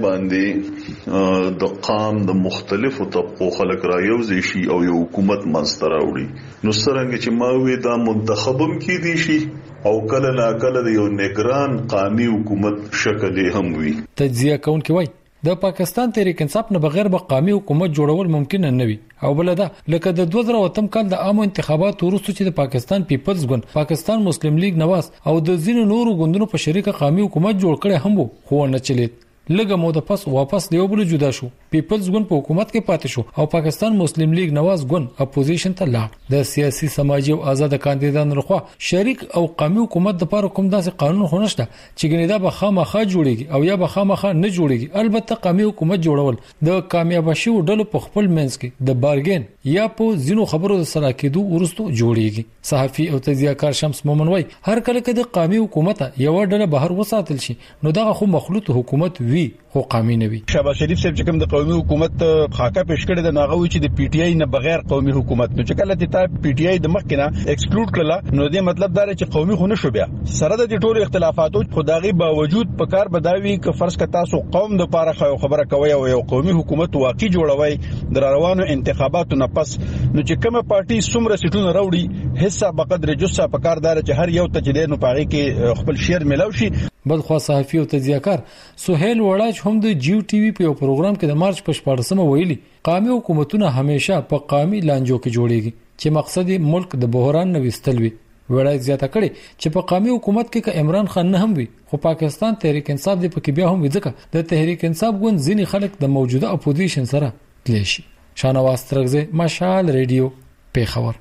باندې د قام د مختلفو طبقو خلک را یوځي شي او یو حکومت منځته راوړي نو څنګه چې ما وی دا منتخبم کی دي شي او کله نا کله د یو نگران قومي حکومت شکل هم وي تجزیه کون کې وای د پاکستان تحریک انصاف نه بغیر به قومي حکومت جوړول ممکن نه وي او بل دا لکه د 2008 کال د عامو انتخاباتو وروسته چې د پاکستان پیپلز ګوند پاکستان مسلم لیگ نواز او د ځینو نورو ګوندونو په شریکه قومي حکومت جوړ کړي هم خو نه چلیت لږه موده پس واپس دیو بل جدا شو پیپلز ګوند په حکومت کې پاتې شو او پاکستان مسلم لیگ نواز ګوند اپوزیشن ته لاړ د سیاسي سماجي او آزاد کاندیدانو لخوا شریک او قومي حکومت د لپاره کوم داسې قانون خونشته چې ګنې دا به خامخا جوړيږي او یا به خامخا نه جوړيږي البته قومي حکومت جوړول د کامیاب شي ډلو په خپل منځ کې د بارګین یا په زینو خبرو سره کېدو ورستو جوړيږي صحافي او تجزیه‌کار شمس مومن وای هر کله کې د قومي حکومت یو ډله بهر وساتل شي نو دا خو مخلوط حکومت وی خو قومي نه وي شهباز شریف صاحب چې کوم د قومي حکومت خاکه پیش کړی د ناغوي چې د پی ټی آی نه بغیر قومي حکومت نو چې کله ته پی ټی آی د مخ کنه ایکسکلود کړل نو دې مطلب دا چې قومي خو نه شو بیا سره د ټولو اختلافاتو خدایي باوجود په کار بداوي ک فرض ک تاسو قوم د پاره خبره کوي او یو قومي حکومت واقعي جوړوي د روانو انتخاباتو نه پس نو چې کومه پارټي څومره سیټونه راوړي حصہ بقدر جسه په کار دار چې هر یو ته چې نو پاره کې خپل شیر ملاو شي بلخوا صحافي او تجزیه‌کار سہیل وړاج هم د جیو ټي وي په پروګرام کې د مارچ په 14مه ویلي قومي حکومتونه همیشه په قومي لانجو کې جوړيږي چې مقصد ملک د بحران نه وستل وي وړاج زیاته کړي چې په قومي حکومت کې عمران خان نه هم وي خو پاکستان تحریک انصاف د پکې بیا هم ځکه د تحریک انصاف ګوند ځینی خلک د موجوده اپوزیشن سره تلشي شاهنواز ترغزي مشال ریډیو پیښور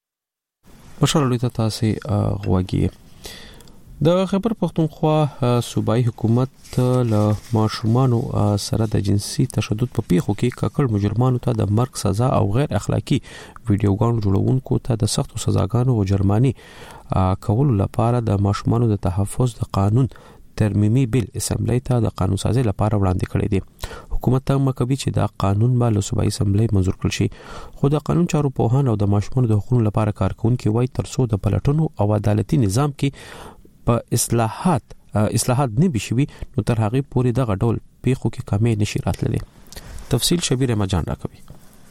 مشال ریډیو تاسو غوږی د خیبر پختونخوا صوبایي حکومت له ماشومانو سره د جنسي تشدد په پیښو کې ککړ مجرمانو ته د مرګ سزا او غیر اخلاقی ویډیوګانو جوړونکو ته د سختو سزاګانو او جرماني کولو لپاره د ماشومانو د تحفظ د قانون ترمیمي بل اسمبلی ته د قانون سازي لپاره وړاندې کړی دی. حکومت ته مکوي چې دا قانون به له صوبایي اسمبلی منزور کړل شي، خو د قانون چارو پوهان او د ماشومانو د حقوقو لپاره کارکونکي وایي ترڅو د پلټنو او عدالتي نظام کې په اصلاحات نه بشوي نو تر هغه پورې دغه ډول پیښو کې کمی نشي راتللی. تفصیل شبیر احمد جان راکوي.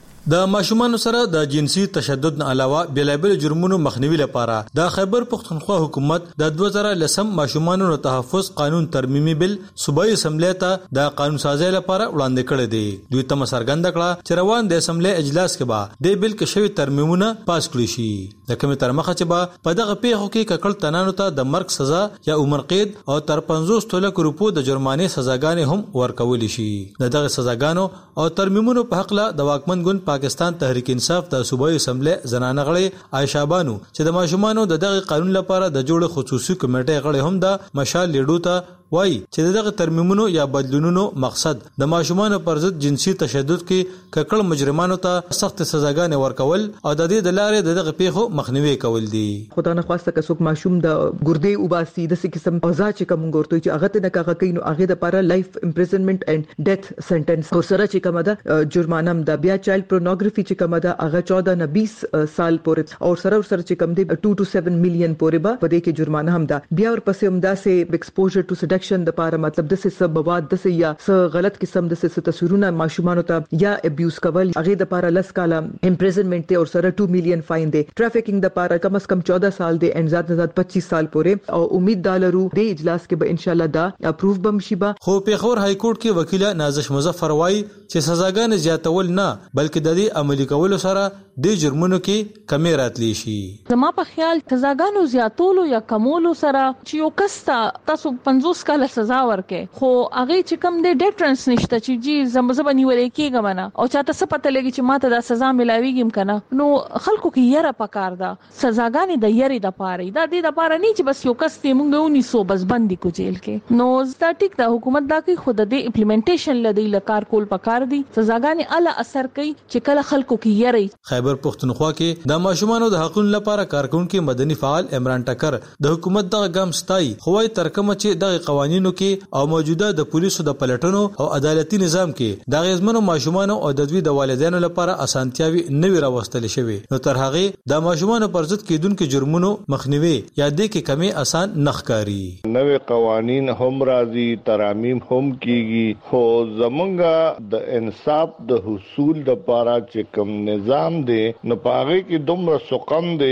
د ماشومانو سره د جنسي تشدد نه علاوه بېلابېل جرمونو مخنیوي لپاره د خیبر پختونخوا حکومت د 2010 ماشومانو تحفظ قانون ترمیمي بل صوبایي اسمبلی ته د قانون سازي لپاره وړاندې کړی دی. دوی ته څرګنده کړه چې روان د اسمبلی اجلاس کې به د بل کې شوی ترمیمونه پاس کړی شي، د کومې تر مخه چې به په دغه پیښو کې ککړ تنانو ته د مرګ سزا یا عمر قید او تر 50 لک روپو د جرمانې سزاګانې هم ورکول شي. دغه سزاګانو او ترمیمونو په حق له د واکمن ګوند پاکستان تحریک انصاف د صوبایي اسمبلی زنانه غړي عائشہ بانو چې د ماشومانو دغه قانون لپاره د جوړ خصوصي کمیټې غړي هم د مشال لیډو ته وایي چې دغه ترمیمونو یا بدلونونو مقصد د ماشومانو پر ضد جنسي تشدد کې ککړ مجرمانو ته سخت سزاګانې ورکول او د دې د لارې دغه پیښو مخنیوي کول دي. خدای نه خواسته که څوک ماشوم د ګردې وباسي د څه قسم اوزا چې کوم ګورتوي چې هغه نه کاغه کینو هغه د لپاره لایف امپریزنمنت اینڈ ډیث سنټنس او سره چې کومه ده جرمانه د بیا چایلډ پورنوګرافي چې کومه ده هغه 14 نه 20 سال پورې او سره چې کوم دی 2 to 7 میلیون پورې به په دې کې جرمانه هم ده. بیا ورپسې هم داسې ایکسپوژر ټو سیډکشن د لپاره مطلب د څه مواد د څه یا څه غلط قسم د څه تصویرونه ماشومانو ته یا ابیوز کول هغه د لپاره 10 کاله امپریزنمنت ته او سره 2 میلیون فاین دی. ټرافیکینګ د لپاره کم از کم 14 سال دی ان زیات 25 سال پورې او امید دالرو د اجلاس کې به ان شاء الله دا اپروو بم شي. خو پیښور های کورټ کې وکیل نازش مظفر وایي چې سزاګانې زیاتول نه بلکې د دې عملي کولو سره د جرمونو کې کمی راتلی شي. زما په خیال سزاګانو زیاتولو یا کمولو سره چې یو کس تاسو 50 کاله سزا ورکې خو هغه چې کم دی ډیټرنس نشته چې جی زمزبنی ولې کېږم نه او چاته څه پته لګي چې ماته دا سزا ملاويږم کنه نو خلکو کې یره پکار ده. سزاګانې د یری د پاره دا د لپاره نه چې بس یو کس ته مونږ ونی سو بس بندي کو جیل کې نو ستاتیک د حکومت دا کوي خود د امپلیمنټیشن لدی لکار کول پکار دي. سزاګانې اعلی اثر کوي چې کله خلکو کې یری. خیبر پختونخوا کې د ماشومانو د حقوقو لپاره کارکونکو مدني فعال عمران ټکر د حکومت دغه ګام ستای خوای ترکمه چې دغه قوانینو کې او موجوده د پولیسو د پلټنو او عدالتي نظام کې د غیزمنو ماشومانو او د دوی د والدینو لپاره اسانتیاوي نوي راوستل شوی نو تر هغه د ماشومانو پر ضد کېدونکو جرمونو مخنیوي یا د کې کمی آسان نخکاری. نوې قوانین هم راځي ترامیم هم کیږي خو زمونږه د انصاف د حصول د لپاره چې کوم نظام دی نو پاره کې دومره سقم دی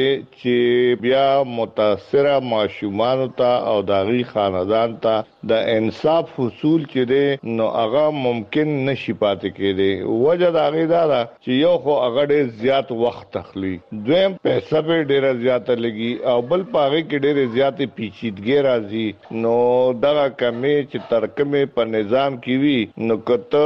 چې بیا متاثره ماشومان ته او داغي خاندان ته د انصاف حصول چې دی نو هغه ممکن نشي پاتې کېدی. وجه دا غي دا چې یو خو هغه ډېر زیات وخت تخلي دویم پیسې به ډېر زیات لګي او بل پاره کې ډېر زیات پیچیدګي راځي نو دا کمی چې ترکمه په نظام کې وي نو کته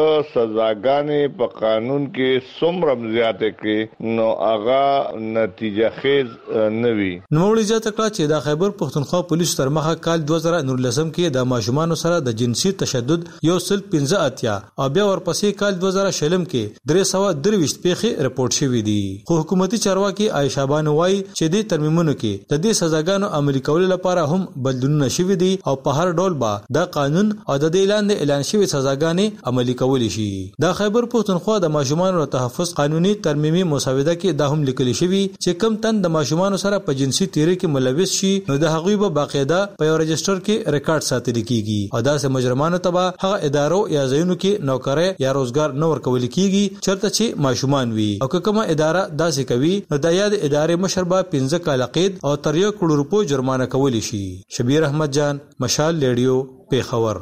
سزاګانې په قانون کې څومره زیات کې نو هغه نتیجه خیز نه وي. نوموړي ځکه چې د خیبر پختونخوا پولیس تر مخه کال 2019 کې د ماشومانو سره د جنسي تشدد یو سل 15 اتیا او بیا ورپسې کال 2020 کې 323 پیښې رپورټ شوې دي. خو حکومتي چارواکي عائشہ بانو وایي چې د ترمیمونو کې د دې سزاګانو عملي کولو لپاره هم بدلونونه شوي دي او په هر ډول به د قانون او د اعلان شوی سزاګانې عملي کول شي. د خیبر پختونخوا د ماشومانو تحفظ قانوني ترمیمي مسوده کې دا هم لیکل شوی چې کم تن د ماشومانو سره په جنسي تیری کې ملوث شي نو د هغوی به باقاعده په یو رجستر کې ریکارډ ساتل کیږي او داسې مجرمانو ته به هغه ادارو یا ځایونو کې نوکری یا روزګار نه ورکول کیږي چرته چې ماشومان وي او کومه اداره داسې کوي نو د یاد ادارې مشر به 15 کال قید او تر 1 کروڑ روپو جرمانه کول شي. شبیر احمد جان مشال ریډیو پیښور.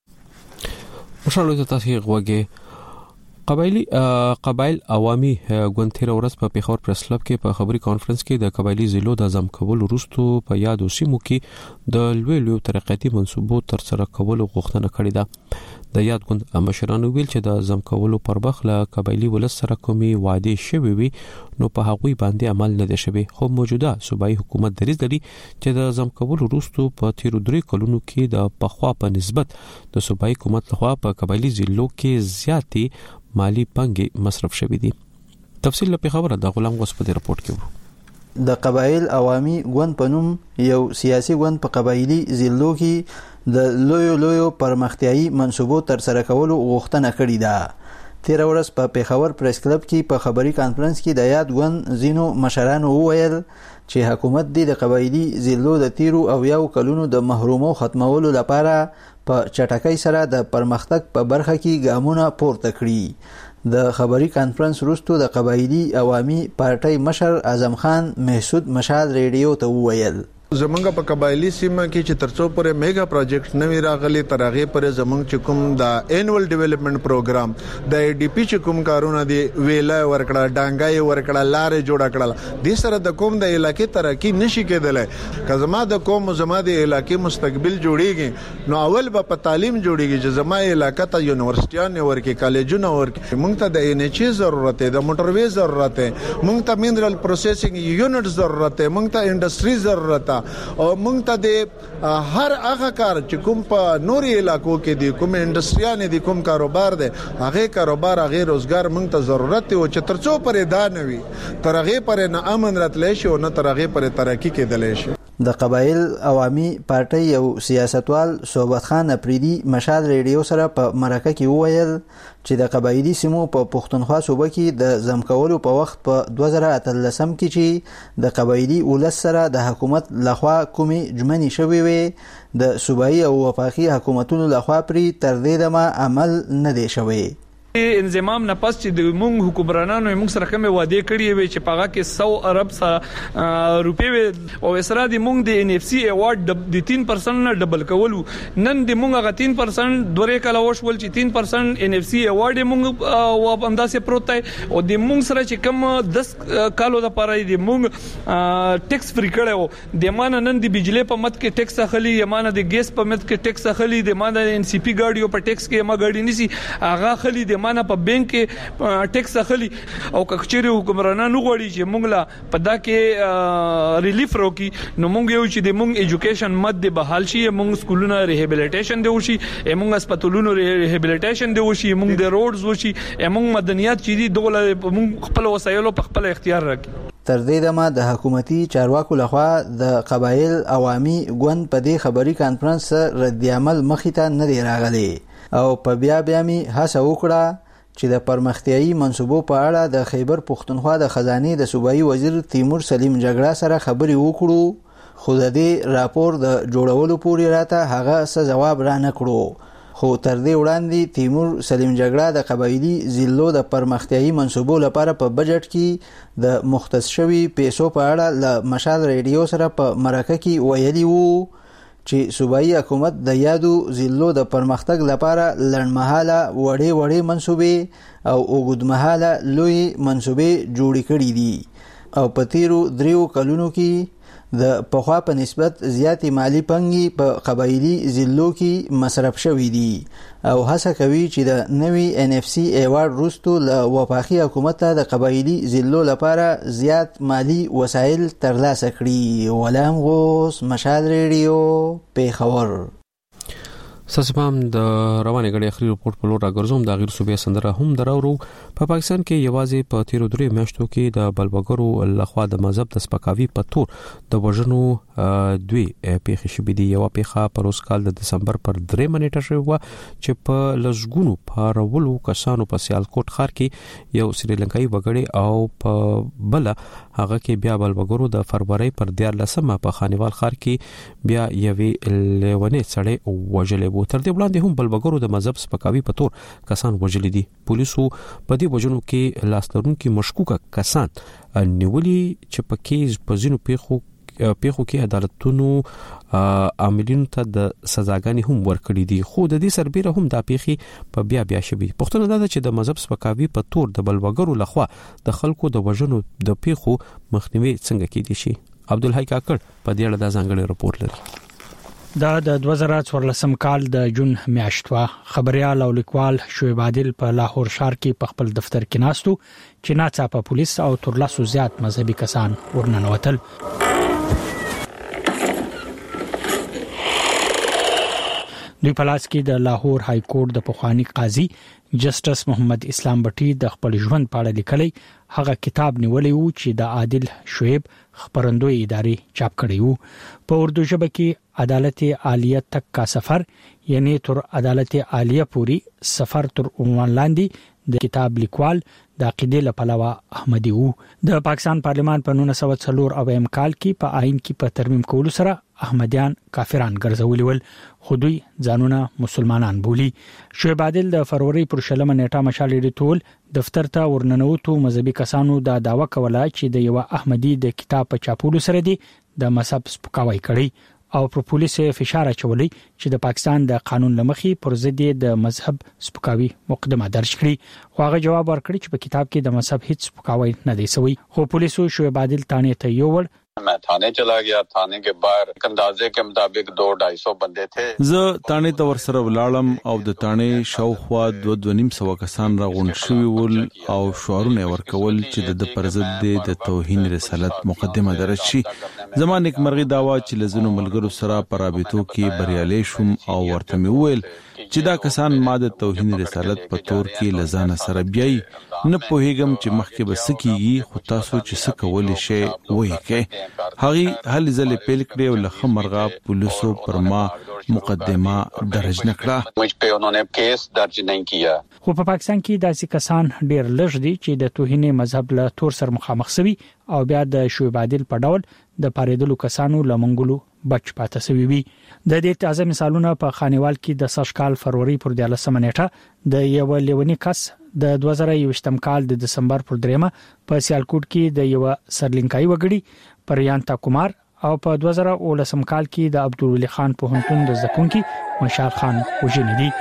مشال تاسو غوږی قبایل عوامي ګوند تیر ورځ په پیښور پریس کلب کې په خبري کانفرنس کې د قبایلی ضلعو د ځم کول وروسته په یادو سیمو کې د لوی ترقیاتي منصوبو تر سره کولو غوښتنه کړې ده. د یاد ګوند مشرانو ویل چې د ځم کولو پر بخله قبایلی ولس سره کومي وعده شوي وي نو په هغوی باندې عمل نه دی شوی خو موجوده صوبایي حکومت دریځ لري چې د ځم کول وروسته په تیر 3 کلونو کې د پخوا په نسبت د صوبایي حکومت لخوا په قبایلی ضلعو کې زیاتې مالی پنګي مصرف شوی دي. تفصیل په خبره د غلام غوسپدي رپورت کې د قبایل عوامي ګوند په نوم یو سیاسي ګوند په قبایلی ضلعو کې د لویو پرمختیایي منصوبو تر سره کولو غوښتنه کړې ده. تیر ورځ په پیښور پریس کلب کې په خبري کانفرنس کې د یاد ون زینو مشرانو وویل چې حکومت د قبایلی ضلعو د تیرو او یو کلونو د محرومو ختمولو لپاره په چټکۍ سره د پرمختګ په برخه کې ګامونه پورته کړي. د خبري کانفرنس وروسته د قبایلی عوامي پارټۍ مشر اعظم خان محسود مشال ریډیو ته وویل زمونږ په قبایلی سیمه کې چې ترڅو پورې میگا پروجیکټ نوی راغلي تر هغه پورې زمونږ چې کوم د انوال ډیولپمنٹ پروګرام د ای ډی پی چې کوم کارونه دی ویلا ورکړه ډانګای ورکړه لارې جوړ کړه د سره د کوم د علاقې ترقی نشي کېدلای که زما د کوم زما د علاقې مستقبل جوړیږي نو اول به په تعلیم جوړیږي چې زما علاقې ته یونیورسيټیان ورکې کالجونه ورکې مونږ ته د ان ایچ ضرورت دی د موټروي ضرورت دی مونږ ته مینرل پروسیسینګ یونټ ضرورت دی مونږ ته انډستری ضرورت او مونږ ته د هر هغه کار چې کوم په نوري علاقو کې دي کوم انډستریان دي کوم کاروبار دي هغه کاروبار هغه روزګار مونږ ته ضرورت دی او چې ترڅو پرې دا نوي تر هغه پرې نه امن راتلی شي او نه تر هغه پرې ترقی کېدلی شي. د قبایل عوامي پارټۍ یو سیاستوال صوبت خان اپریدي مشال ریډیو سره په مرکه کې وویل چې د قبایلی سیمو په پښتونخوا صوبه کې د ځمکولو په وخت په 2013 کې چې د قبایلی ولس سره د حکومت لخوا کومې جمنې شوې وي د صوبایي او وفاقي حکومتونو لخوا پرې تر دې دمه عمل نه دی شوی. انضمام نه پس چې د مونږ حکومرانانو موږ سره کومه وعده کړې وي چې پاغه کې 100 ارب سره روپې او اسرا د مونږ د ان اف سی ایوارډ د 3% نه ډبل کولو نن د مونږ غ 3% دوره کله وشول چې 3% ان اف سی ایوارډ مونږ و انداسه پروت او د مونږ سره چې کوم 10 کالو د پاره د مونږ ټیکس فری کړو د مان نن د بجلی په مت کې ټیکس اخلي یمانه د ګیس په مت کې ټیکس اخلي د مان د ان سی پی ګاډیو په ټیکس کې ما ګاډی نسی اغه اخلي د مانه په بانک کې ټیکس اخلي او کچېره حکومرانانو غوړي چې مونږ لا په دا کې ریلیف روکي نو مونږ یو چې د مونږ ایجوکیشن مد به حال شي مونږ سکولونو ریهابیلیټیشن دی وشي مونږ هسپتالونو ریهابیلیټیشن دی وشي مونږ د روډز وشي مونږ مدنیات چې دی دوله مونږ خپل وسایلو په خپل اختیار راکړي. تر دې دمه د حکومتي چارواکو لخوا د قبایل عوامي ګوند په دې خبري کانفرنس رد عمل مخې ته نه دی راغلی او په بیا می هڅه وکړه چې د پرمختیایي منصوبو په اړه د خیبر پښتونخوا د خزانه د صوبایي وزیر تیمور سلیم جګړه سره خبري وکړو خو د دې راپور د جوړولو پورې راته هغه څه جواب را نه کړو. خو تر دې وړاندې تیمور سلیم جګړه د قبایلی ضلعو د پرمختیایي منصوبو لپاره په بجټ کې د مختص شوی پیسو په اړه له مشال ریډیو سره په مرکه کې ویلي وو چې صوبایي حکومت د یادو ضلعو د پرمختګ لپاره لړمحاله وړې منصوبې او اوږدمحاله لوی منصوبې جوړې کړې دي او په تیرو 3 کلونو کې د پخوا په نسبت زیاتې مالی پنګي په قبایلی ضلعو کې مصرف شوې دي او هڅه کوي چې د نوي ان اف سی ایوارډ وروسته له وفاقي حکومت ته د قبایلی ضلعو لپاره زیات مالی وسایل ترلاسه کړي. غلام غوث مشال ریډیو پیښور. ساسپام د رواني غړي اخري رپورت په لور راګرځوم د غیر صوبې سندره هم دراورو په پاکستان کې یوازې په تیرو 3 میاشتو کې د بلبګرو لخوا د مذهب د سپکاوي په تور د وژنو دوی پیښې شوې دي. یو پیښه په روز کال د دسمبر پر 3 منېټه شوه چې په لزګونو پارولو کسانو په سیالکوټ ښار کې یو سریلانکایي وګړي او په بل هغه کې بیا بلبګرو د فروری پر 14 په خانیوال ښار کې بیا یوې لیونې سړی وژلې. تر دې وړاندې هم بلبګرو د مذهب سپکاوي په تور کسان وژلي دي. پولیسو په دې وژنو کې لاسترونکو مشکوکه کسان نیولي چې په کې په ځینو پیښو کې عدالتونو عاملینو ته د سزاګانې هم ورکړي دي خو د دې سربېره هم دا پیښې په بیا شوي. پښتنه دا چې د مذهب سپکاوي په تور د بلبګرو لخوا د خلکو د وژنو د پیښو مخنیوي څنګه کېدی شي. عبدالحی کاکړ په دې اړه د ځانګړي رپورت لري. دا د 2014 کال د جون میاشتوا خبريال او لیکوال شعیب عادل په لاهور ښار کې په خپل دفتر کې ناستو چې ناڅاپه پولیس او ترلاسو زیات مذهبي کسان ورننوتل. دوی په لاس کې د لاهور های کورټ د پخوانی قاضي جسټس محمد اسلام بټي د خپل ژوند په اړه لیکلي هغه کتاب نیولې وو چې د عادل شعیب خبرندوی ادارې چاپ کړی وو. په اردو ژبه کې عدالت عالیه تک کا سفر یعنی تر عدالت عالیه پوری سفر تر عنوان لاندې د کتاب لیکوال د عقیدې لپاره احمدی وو. د پاکستان پارلمان په 1904 کال کې په آئین کې په ترمیم کولو سره احمدیان کافران ګرځولي ول خو دوی ځانونه مسلمانان بولی. شعیب عادل د فروری پر 20 نیټه مشال ډیټول دفتر ته ورننوتو مذهبي کسانو دا داوا کوله چې د یو احمدی د کتاب په چاپولو سره دی د مذهب سپکاوی کړی او پر پولیس فشار اچولی چې د پاکستان د قانون لمخې پر ضد د مذهب سپکاوی مقدمه درج کړي. خو هغه جواب ورکړي چې په کتاب کې د مذهب هیڅ سپکاوی نه دی شوی. خو پولیسو شعیب عادل تانه ته یوړ. मैं थाने चला गया. थाने के बाहर अंदाजे के मुताबिक 200-250 बंदे थे. زه تانه ته ورسره ولاړم او د تانه شاوخوا 2-2.5 کسان راغون شوي ول او شعارونه ورکول چې د پرزد د توهین رسالت مقدمه درج شي. زما نیکمرغي داوا چې لزنو ملګرو سره پرابطو کې بریالي شوم او ورته مې وویل چې دا کسان ما د توهین رسالت په تور کې لزانه سره بیاي نه پوهیږم چې مخکې بس کیږي خو تاسو چې څه کولای شئ وایي کې هغه هل ځل پیل کړی او لخ مرغا پولیسو پر ما مقدمه درج نکړه مجھ په انہوں نے کیس درج نہیں کیا. خو په پاکستان کې داسې کسان ډیر لږ دي چې د توهین مذهب له تور سره مخامخ شوي او بیا د شعیب عادل په ډول د پاریدلو کسانو لمنګلو بچ پاتې شوی وي. د دې تازه مثالونه په خانیوال کې د سشکال فروری پر 13 نیټه د یو لیونی کس د 2021 کال د دسمبر پر 3 په سیالکوټ کې د یو سرلینکای وګړي پریانتا کمار او په 2019 کال کې د عبدالولي خان په هنتون د زکونکي مشال خان وژنې دي.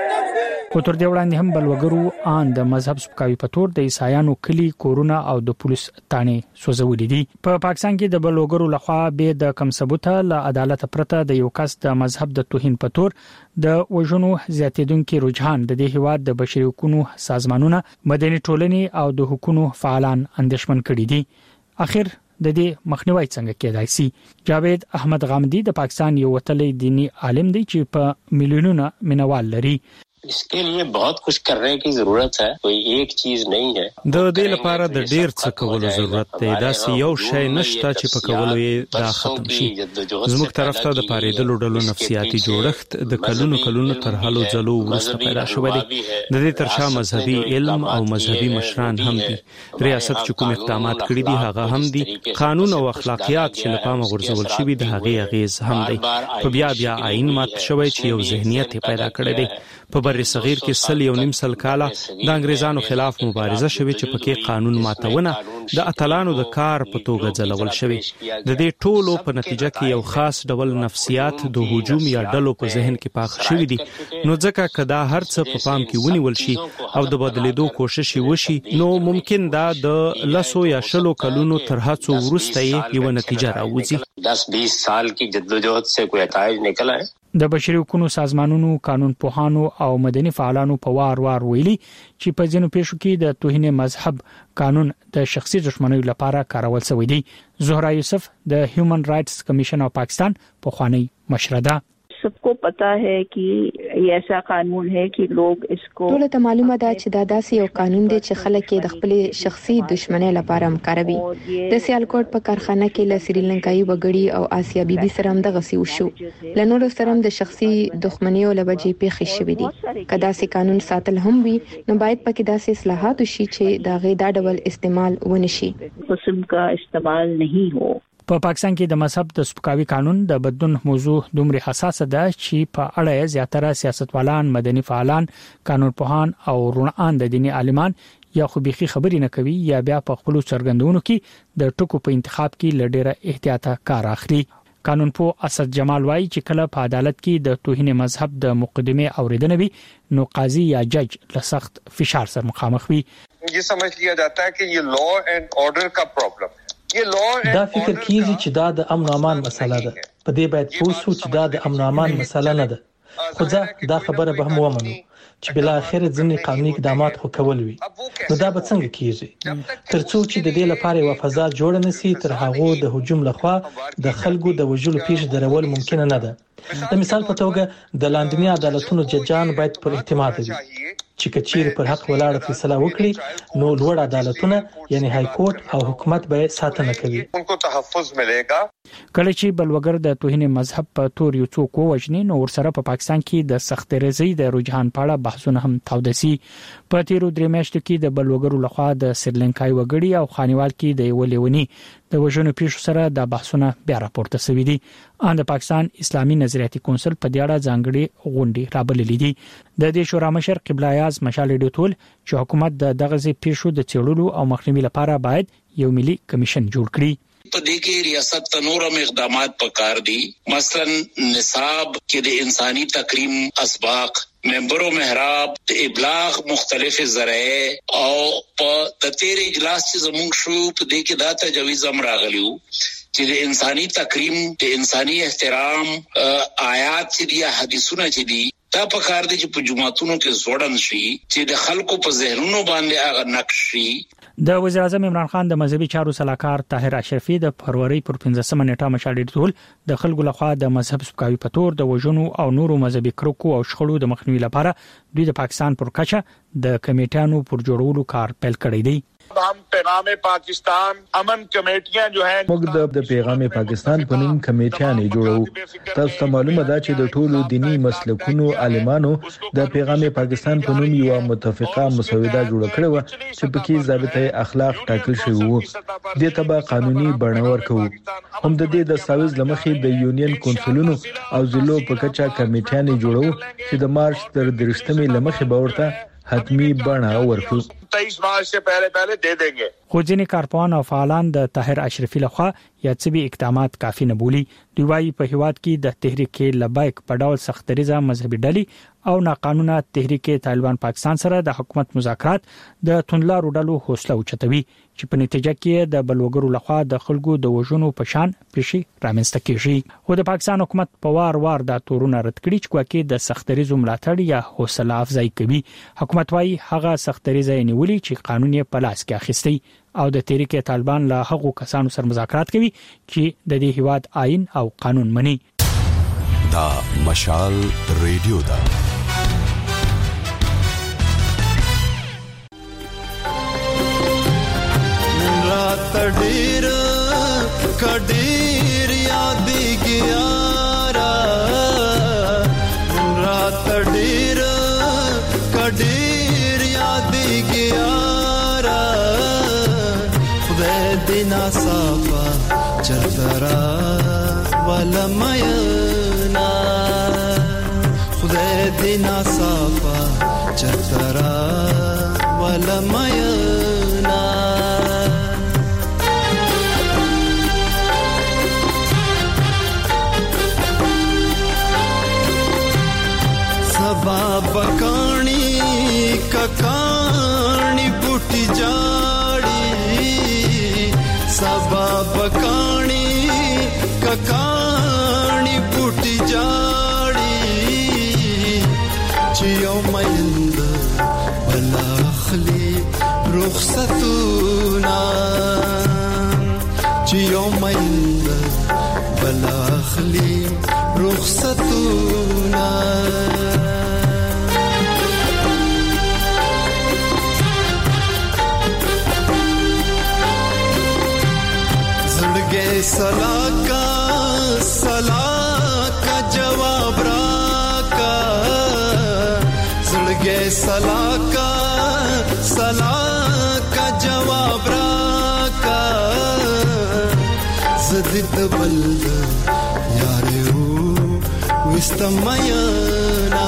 خو تر دې وړاندې هم بلوګرو ان د مذهب سپکاوي په تور د عیسایانو کلی کورونه او د پولیس تانې سوځولې دي. په پاکستان کې د بلوګرو لخوا به د کم ثبوت له عدالت پرته د یو کس د مذهب د توهین په تور د وژنو زیاتیدونکو رجحان د دې هیواد د بشري حقوقو سازمانونو مدني ټولنې او د حقوقو فعالان اندېښمن کړي دي. اخر د دې مخنیوي څنګه کېدای شي؟ جاوید احمد غامدی د پاکستان یو وتلی دینی عالم دی چې په میلیونونو منوال لري. इसके लिए बहुत कुछ करने की जरूरत है कोई एक चीज नहीं है. د دې لپاره د ډیر څه کولو ضرورت دی. دا یو شی نشته چې په کولو یې دا ختم شي. زموږ طرف ته د پاریدلو ډلو نفسیاتي جوړښت د کلونو تر هلو ځلو وروسته پیدا شوی دی. د دې ترشا مذهبي علم او مذهبي مشران هم دي. ریاست چې کوم اقدامات کړی دي هغه هم دي. قانون او اخلاقیات چې لپاره غورځول شوی دی هغه اغیز هم دی. په بیا آئین مات شوی چې یو ذهنیت پیدا کړی دی. په بر صغیر کې 1.5 کاله د انګریزانو خلاف مبارزه شوه چې پکې قانون ماتونه د اتلانو د کار په توګه ځلول شوه. د دې ټولو په نتیجه کې یو خاص ډول نفسیات د هجوم یا ډلو په ذهن کې پاک شوی دي. نو ځکه کدا هر څه په پام کې ونیول شي او د بدلیدو کوشش وشي نو ممکن دا د 10 یا 20 کلونو تر هڅو وروسته یو نتیجه راوځي. 10-20 سال کی جدوجہد سے کوئی نتایج نکلا ہے. د بشري حقوقو سازمانونو قانون پوهانو او مدني فعالانو په وار ویلي چې په ځینو پیښو کې د توهین مذهب قانون د شخصي دښمنۍ لپاره کارول شوی دی. زهرا یوسف د هیومن رائټس کمیشن اف پاکستان په خوانی مشرده. सबको पता है कि ये ऐसा कानून है कि लोग इसको ټول ته معلومه ده چې دا داسې یو قانون دی چې خلک د خپل شخصي دښمنۍ لپاره کاروي. د سیالکوټ په کارخانه کې له سریلانکایي وګړي او آسیا بیبي سره هم دغه سی وشو. لنور سره د شخصي دښمنۍ او لبجې پیښې شوې دي. کدا سي قانون ساتل هم وي نو باید پکې داسې اصلاحات وشي چې دا غي دا ډول استعمال ونشي. قسم کا استعمال नहीं हो. په پاکستان کې د مذهب د سپکاوي قانون د بدلون موضوع دومره حساسه ده چې په اړه زیاتره سیاستوالان، مدني فعالان، قانون پوهان او رونان د دیني عالمان یا خو بيخي خبرې نه کوي یا بیا په خپل څرګندونو کې د ټکو په انتخاب کې لډیره احتیاط کار اخلي. قانون پوه اسد جمال وايي چې کله په عدالت کې د توهین مذهب د مقدمه اوریدنه وي نو قاضي یا جج له سخت فشار سره مخامخ وي. یہ سمجھ لیا جاتا ہے کہ یہ لا اینڈ آرڈر کا پرابلم ہے. دا فکر کیږي چې دا د امن او امان مسله ده. په دې باید پوه شو چې دا د امن او امان مسله نه ده. خو دا خبره به هم ومنو چې بل اخر ځینې قانوني اقدامات خو کول وي. نو دا به څنګه کیږي؟ ترڅو چې د دې لپاره یو فضا جوړ نشي تر هغه د هجوم لخوا د خلکو د وژلو پیښ درول ممکن نه ده. د مثال په توګه د لاندنی عدالتونو ججان باید پر اعتماد وي چې کچیر پر حق ولاړ فیصله وکړي نو لوړ عدالتونه یعنی های کورټ او حکومت به ساتنه کوي. उनको तहफ्फुज़ मिलेगा. کله چې بلوګر د توهین مذهب په تور یو څوک وژني نو ورسره په پاکستان کې د سخت رضی د رجحان په اړه بحثونه هم تاودسي. په تیرو درې میاشتو کې د بلوګرو لخوا د سریلانکای وګړي او خانیوال کې د یولېونی د وژنو پیښو سره د بحثونه بیا راپورته شوي دي. ان د پاکستان اسلامي نظریاتي کونسل په دې اړه ځانګړي غونډې رابللې دي. د دې شورا مشر قبله اعظم مشال ډیټول چې حکومت د دغه پیښو د چېړلو او مخنیوي لپاره باید یو ملي کمیشن جوړ کړي. په دې کې ریاست تنورم اقدامات پکار دي. مثلا نصاب کې د انساني تکریم اسباق ممبرو محراب د ابلاغ مختلف ذرایع او په تیر اجلاس چې زموږ شو په دې کې دا تجویز هم راغلیو چې د انساني تکریم د انساني احترام آیات چې دي حدیثونه چې دي دا په کار دي چې په جمعهتونو کې زوړن شي چې د خلکو په ذهنونو باندې هغه نقش شي. د وزیر اعظم عمران خان د مذهبي چارو صلاحکار طاهر اشرفي د فروری پر 15 نیټه مشال ډیټول د خلکو لخوا د مذهب سپکاوي په تور د وژنو او نورو مذهبي کرکو او شخړو د مخنیوي لپاره دوی د پاکستان پر کچه د کمیټانو پر جوړولو کار پیل کړی دی. हम पैगाम पाकिस्तान अमन कमेटियां जो हैं موږ د پیغام پاکستان په نوم کمیټیانې جوړو. تاسو ته معلومه ده چې د ټولو دینی مسلکونو عالمانو د پیغام پاکستان په نوم یو متفقه مسوده جوړه کړې و چې پکې ضابطه اخلاق ټاکل شوی وو. د تبع قانوني بڼه ورکو. هم د دې دستاویز لمخې د یونین کونسلونو او ضلعو په کچه کمیټیانې جوړو چې د مارچ تر 30 لمخې به ورته حتمی بڼه ورکړو. 23 مارچ سے پہلے دے دیں گے. خو ځینې کارپوهان او فعالان د طاهر اشرفي لخوا یاتسبي اقدامات کافي نه بولي. دوی وايي په هیواد کې د تحریک لبیک په ډول سختریزه مذهبي ډلې او ناقانونه تحریک طالبان پاکستان سره د حکومت مذاکرات د توندلارو ډلو حوصله اوچتوي چې په نتیجه کې د بلوګرو لخوا د خلکو د وژنو په شان پیښې رامنځته کیږي. خو د پاکستان حکومت په وار د تورونه رد کړي چې کوکه د سختریزو ملاتړ یا حوصله افزایی کوي. حکومت وايي هغه سختریزه نیولې چې قانون یې په لاس کې اخیستی او د تحریک طالبان له هغو کسانو سره مذاکرات کوي چې د دې هیواد آئین او قانون مني. دا مشال ریډیو دا رات ډیر کډیر یادګی یارا رات ډیر کډیر یادګی یارا خدای دینا صافا چرترا ولا مینا خدای دینا صافا چرترا ولا مینا बकानी ककानी बूटी जाड़ी सबा बकानी ककानी बूटी जाड़ी चियो मयंद बलाखली रुखसतूना चियो मयंद बलाखली रुखसतूना सला का जवाब राका जुड़गे सला का जवाब राका जदिद बल्द यारे हो विस्तमयना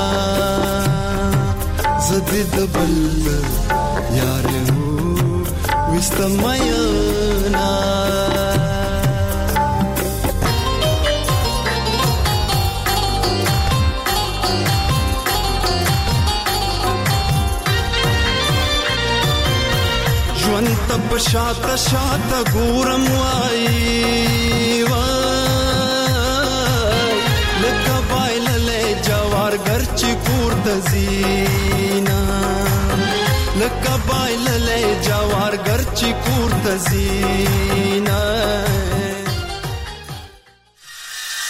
जदिद बल्द यारे हो विस्तमयना तब शाता शाता गूरम वाई लका बाइल ले जवार गर्ची कूर तजीना लका बाइल ले जवार गर्ची कूर तजीना